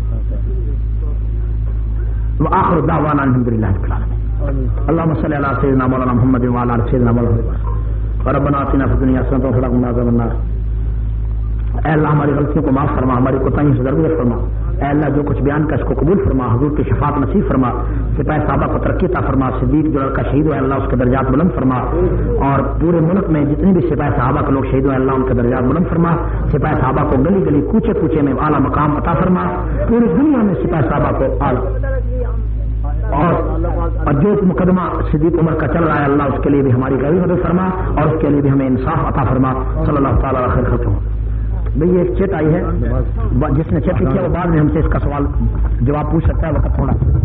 وآخر دعوانا الحمدللہ رب العالمین. اللهم صل على سيدنا مولانا محمد وعلى ال سيدنا مولانا ربنا آتنا في الدنيا حسنة وفي الآخرة عذاب النار. اے اللہ ہماری غلطیوں کو معاف فرما، ہماری کوتاہیوں سے درگزر فرما. اے اللہ جو کچھ بیان کا اس کو قبول فرما، حضور کی شفاعت نصیب فرما. سپاہ صحابہ کو ترقی عطا فرما. صدیق جو لڑکا شہید ہوا ہے اللہ اس کے درجات بلند فرما. اور پورے ملک میں جتنے بھی سپاہ صحابہ کے لوگ شہید ہوئے اللہ ان کے درجات بلند فرما. سپاہ صحابہ کو گلی گلی کوچے کوچے میں اعلیٰ مقام عطا فرما. پوری دنیا میں سپاہ صحابہ کو اعلیٰ اور اور جو مقدمہ صدیق عمر کا چل رہا ہے اللہ اس کے لیے بھی ہماری غریب مدد فرما اور اس کے لیے بھی ہمیں انصاف عطا فرما. صلی اللہ تعالیٰ علیہ خیر. بھئی ایک چیٹ آئی ہے، جس نے چیٹ کیا وہ بعد میں ہم سے اس کا سوال جواب پوچھ سکتا ہے. وقت تھوڑا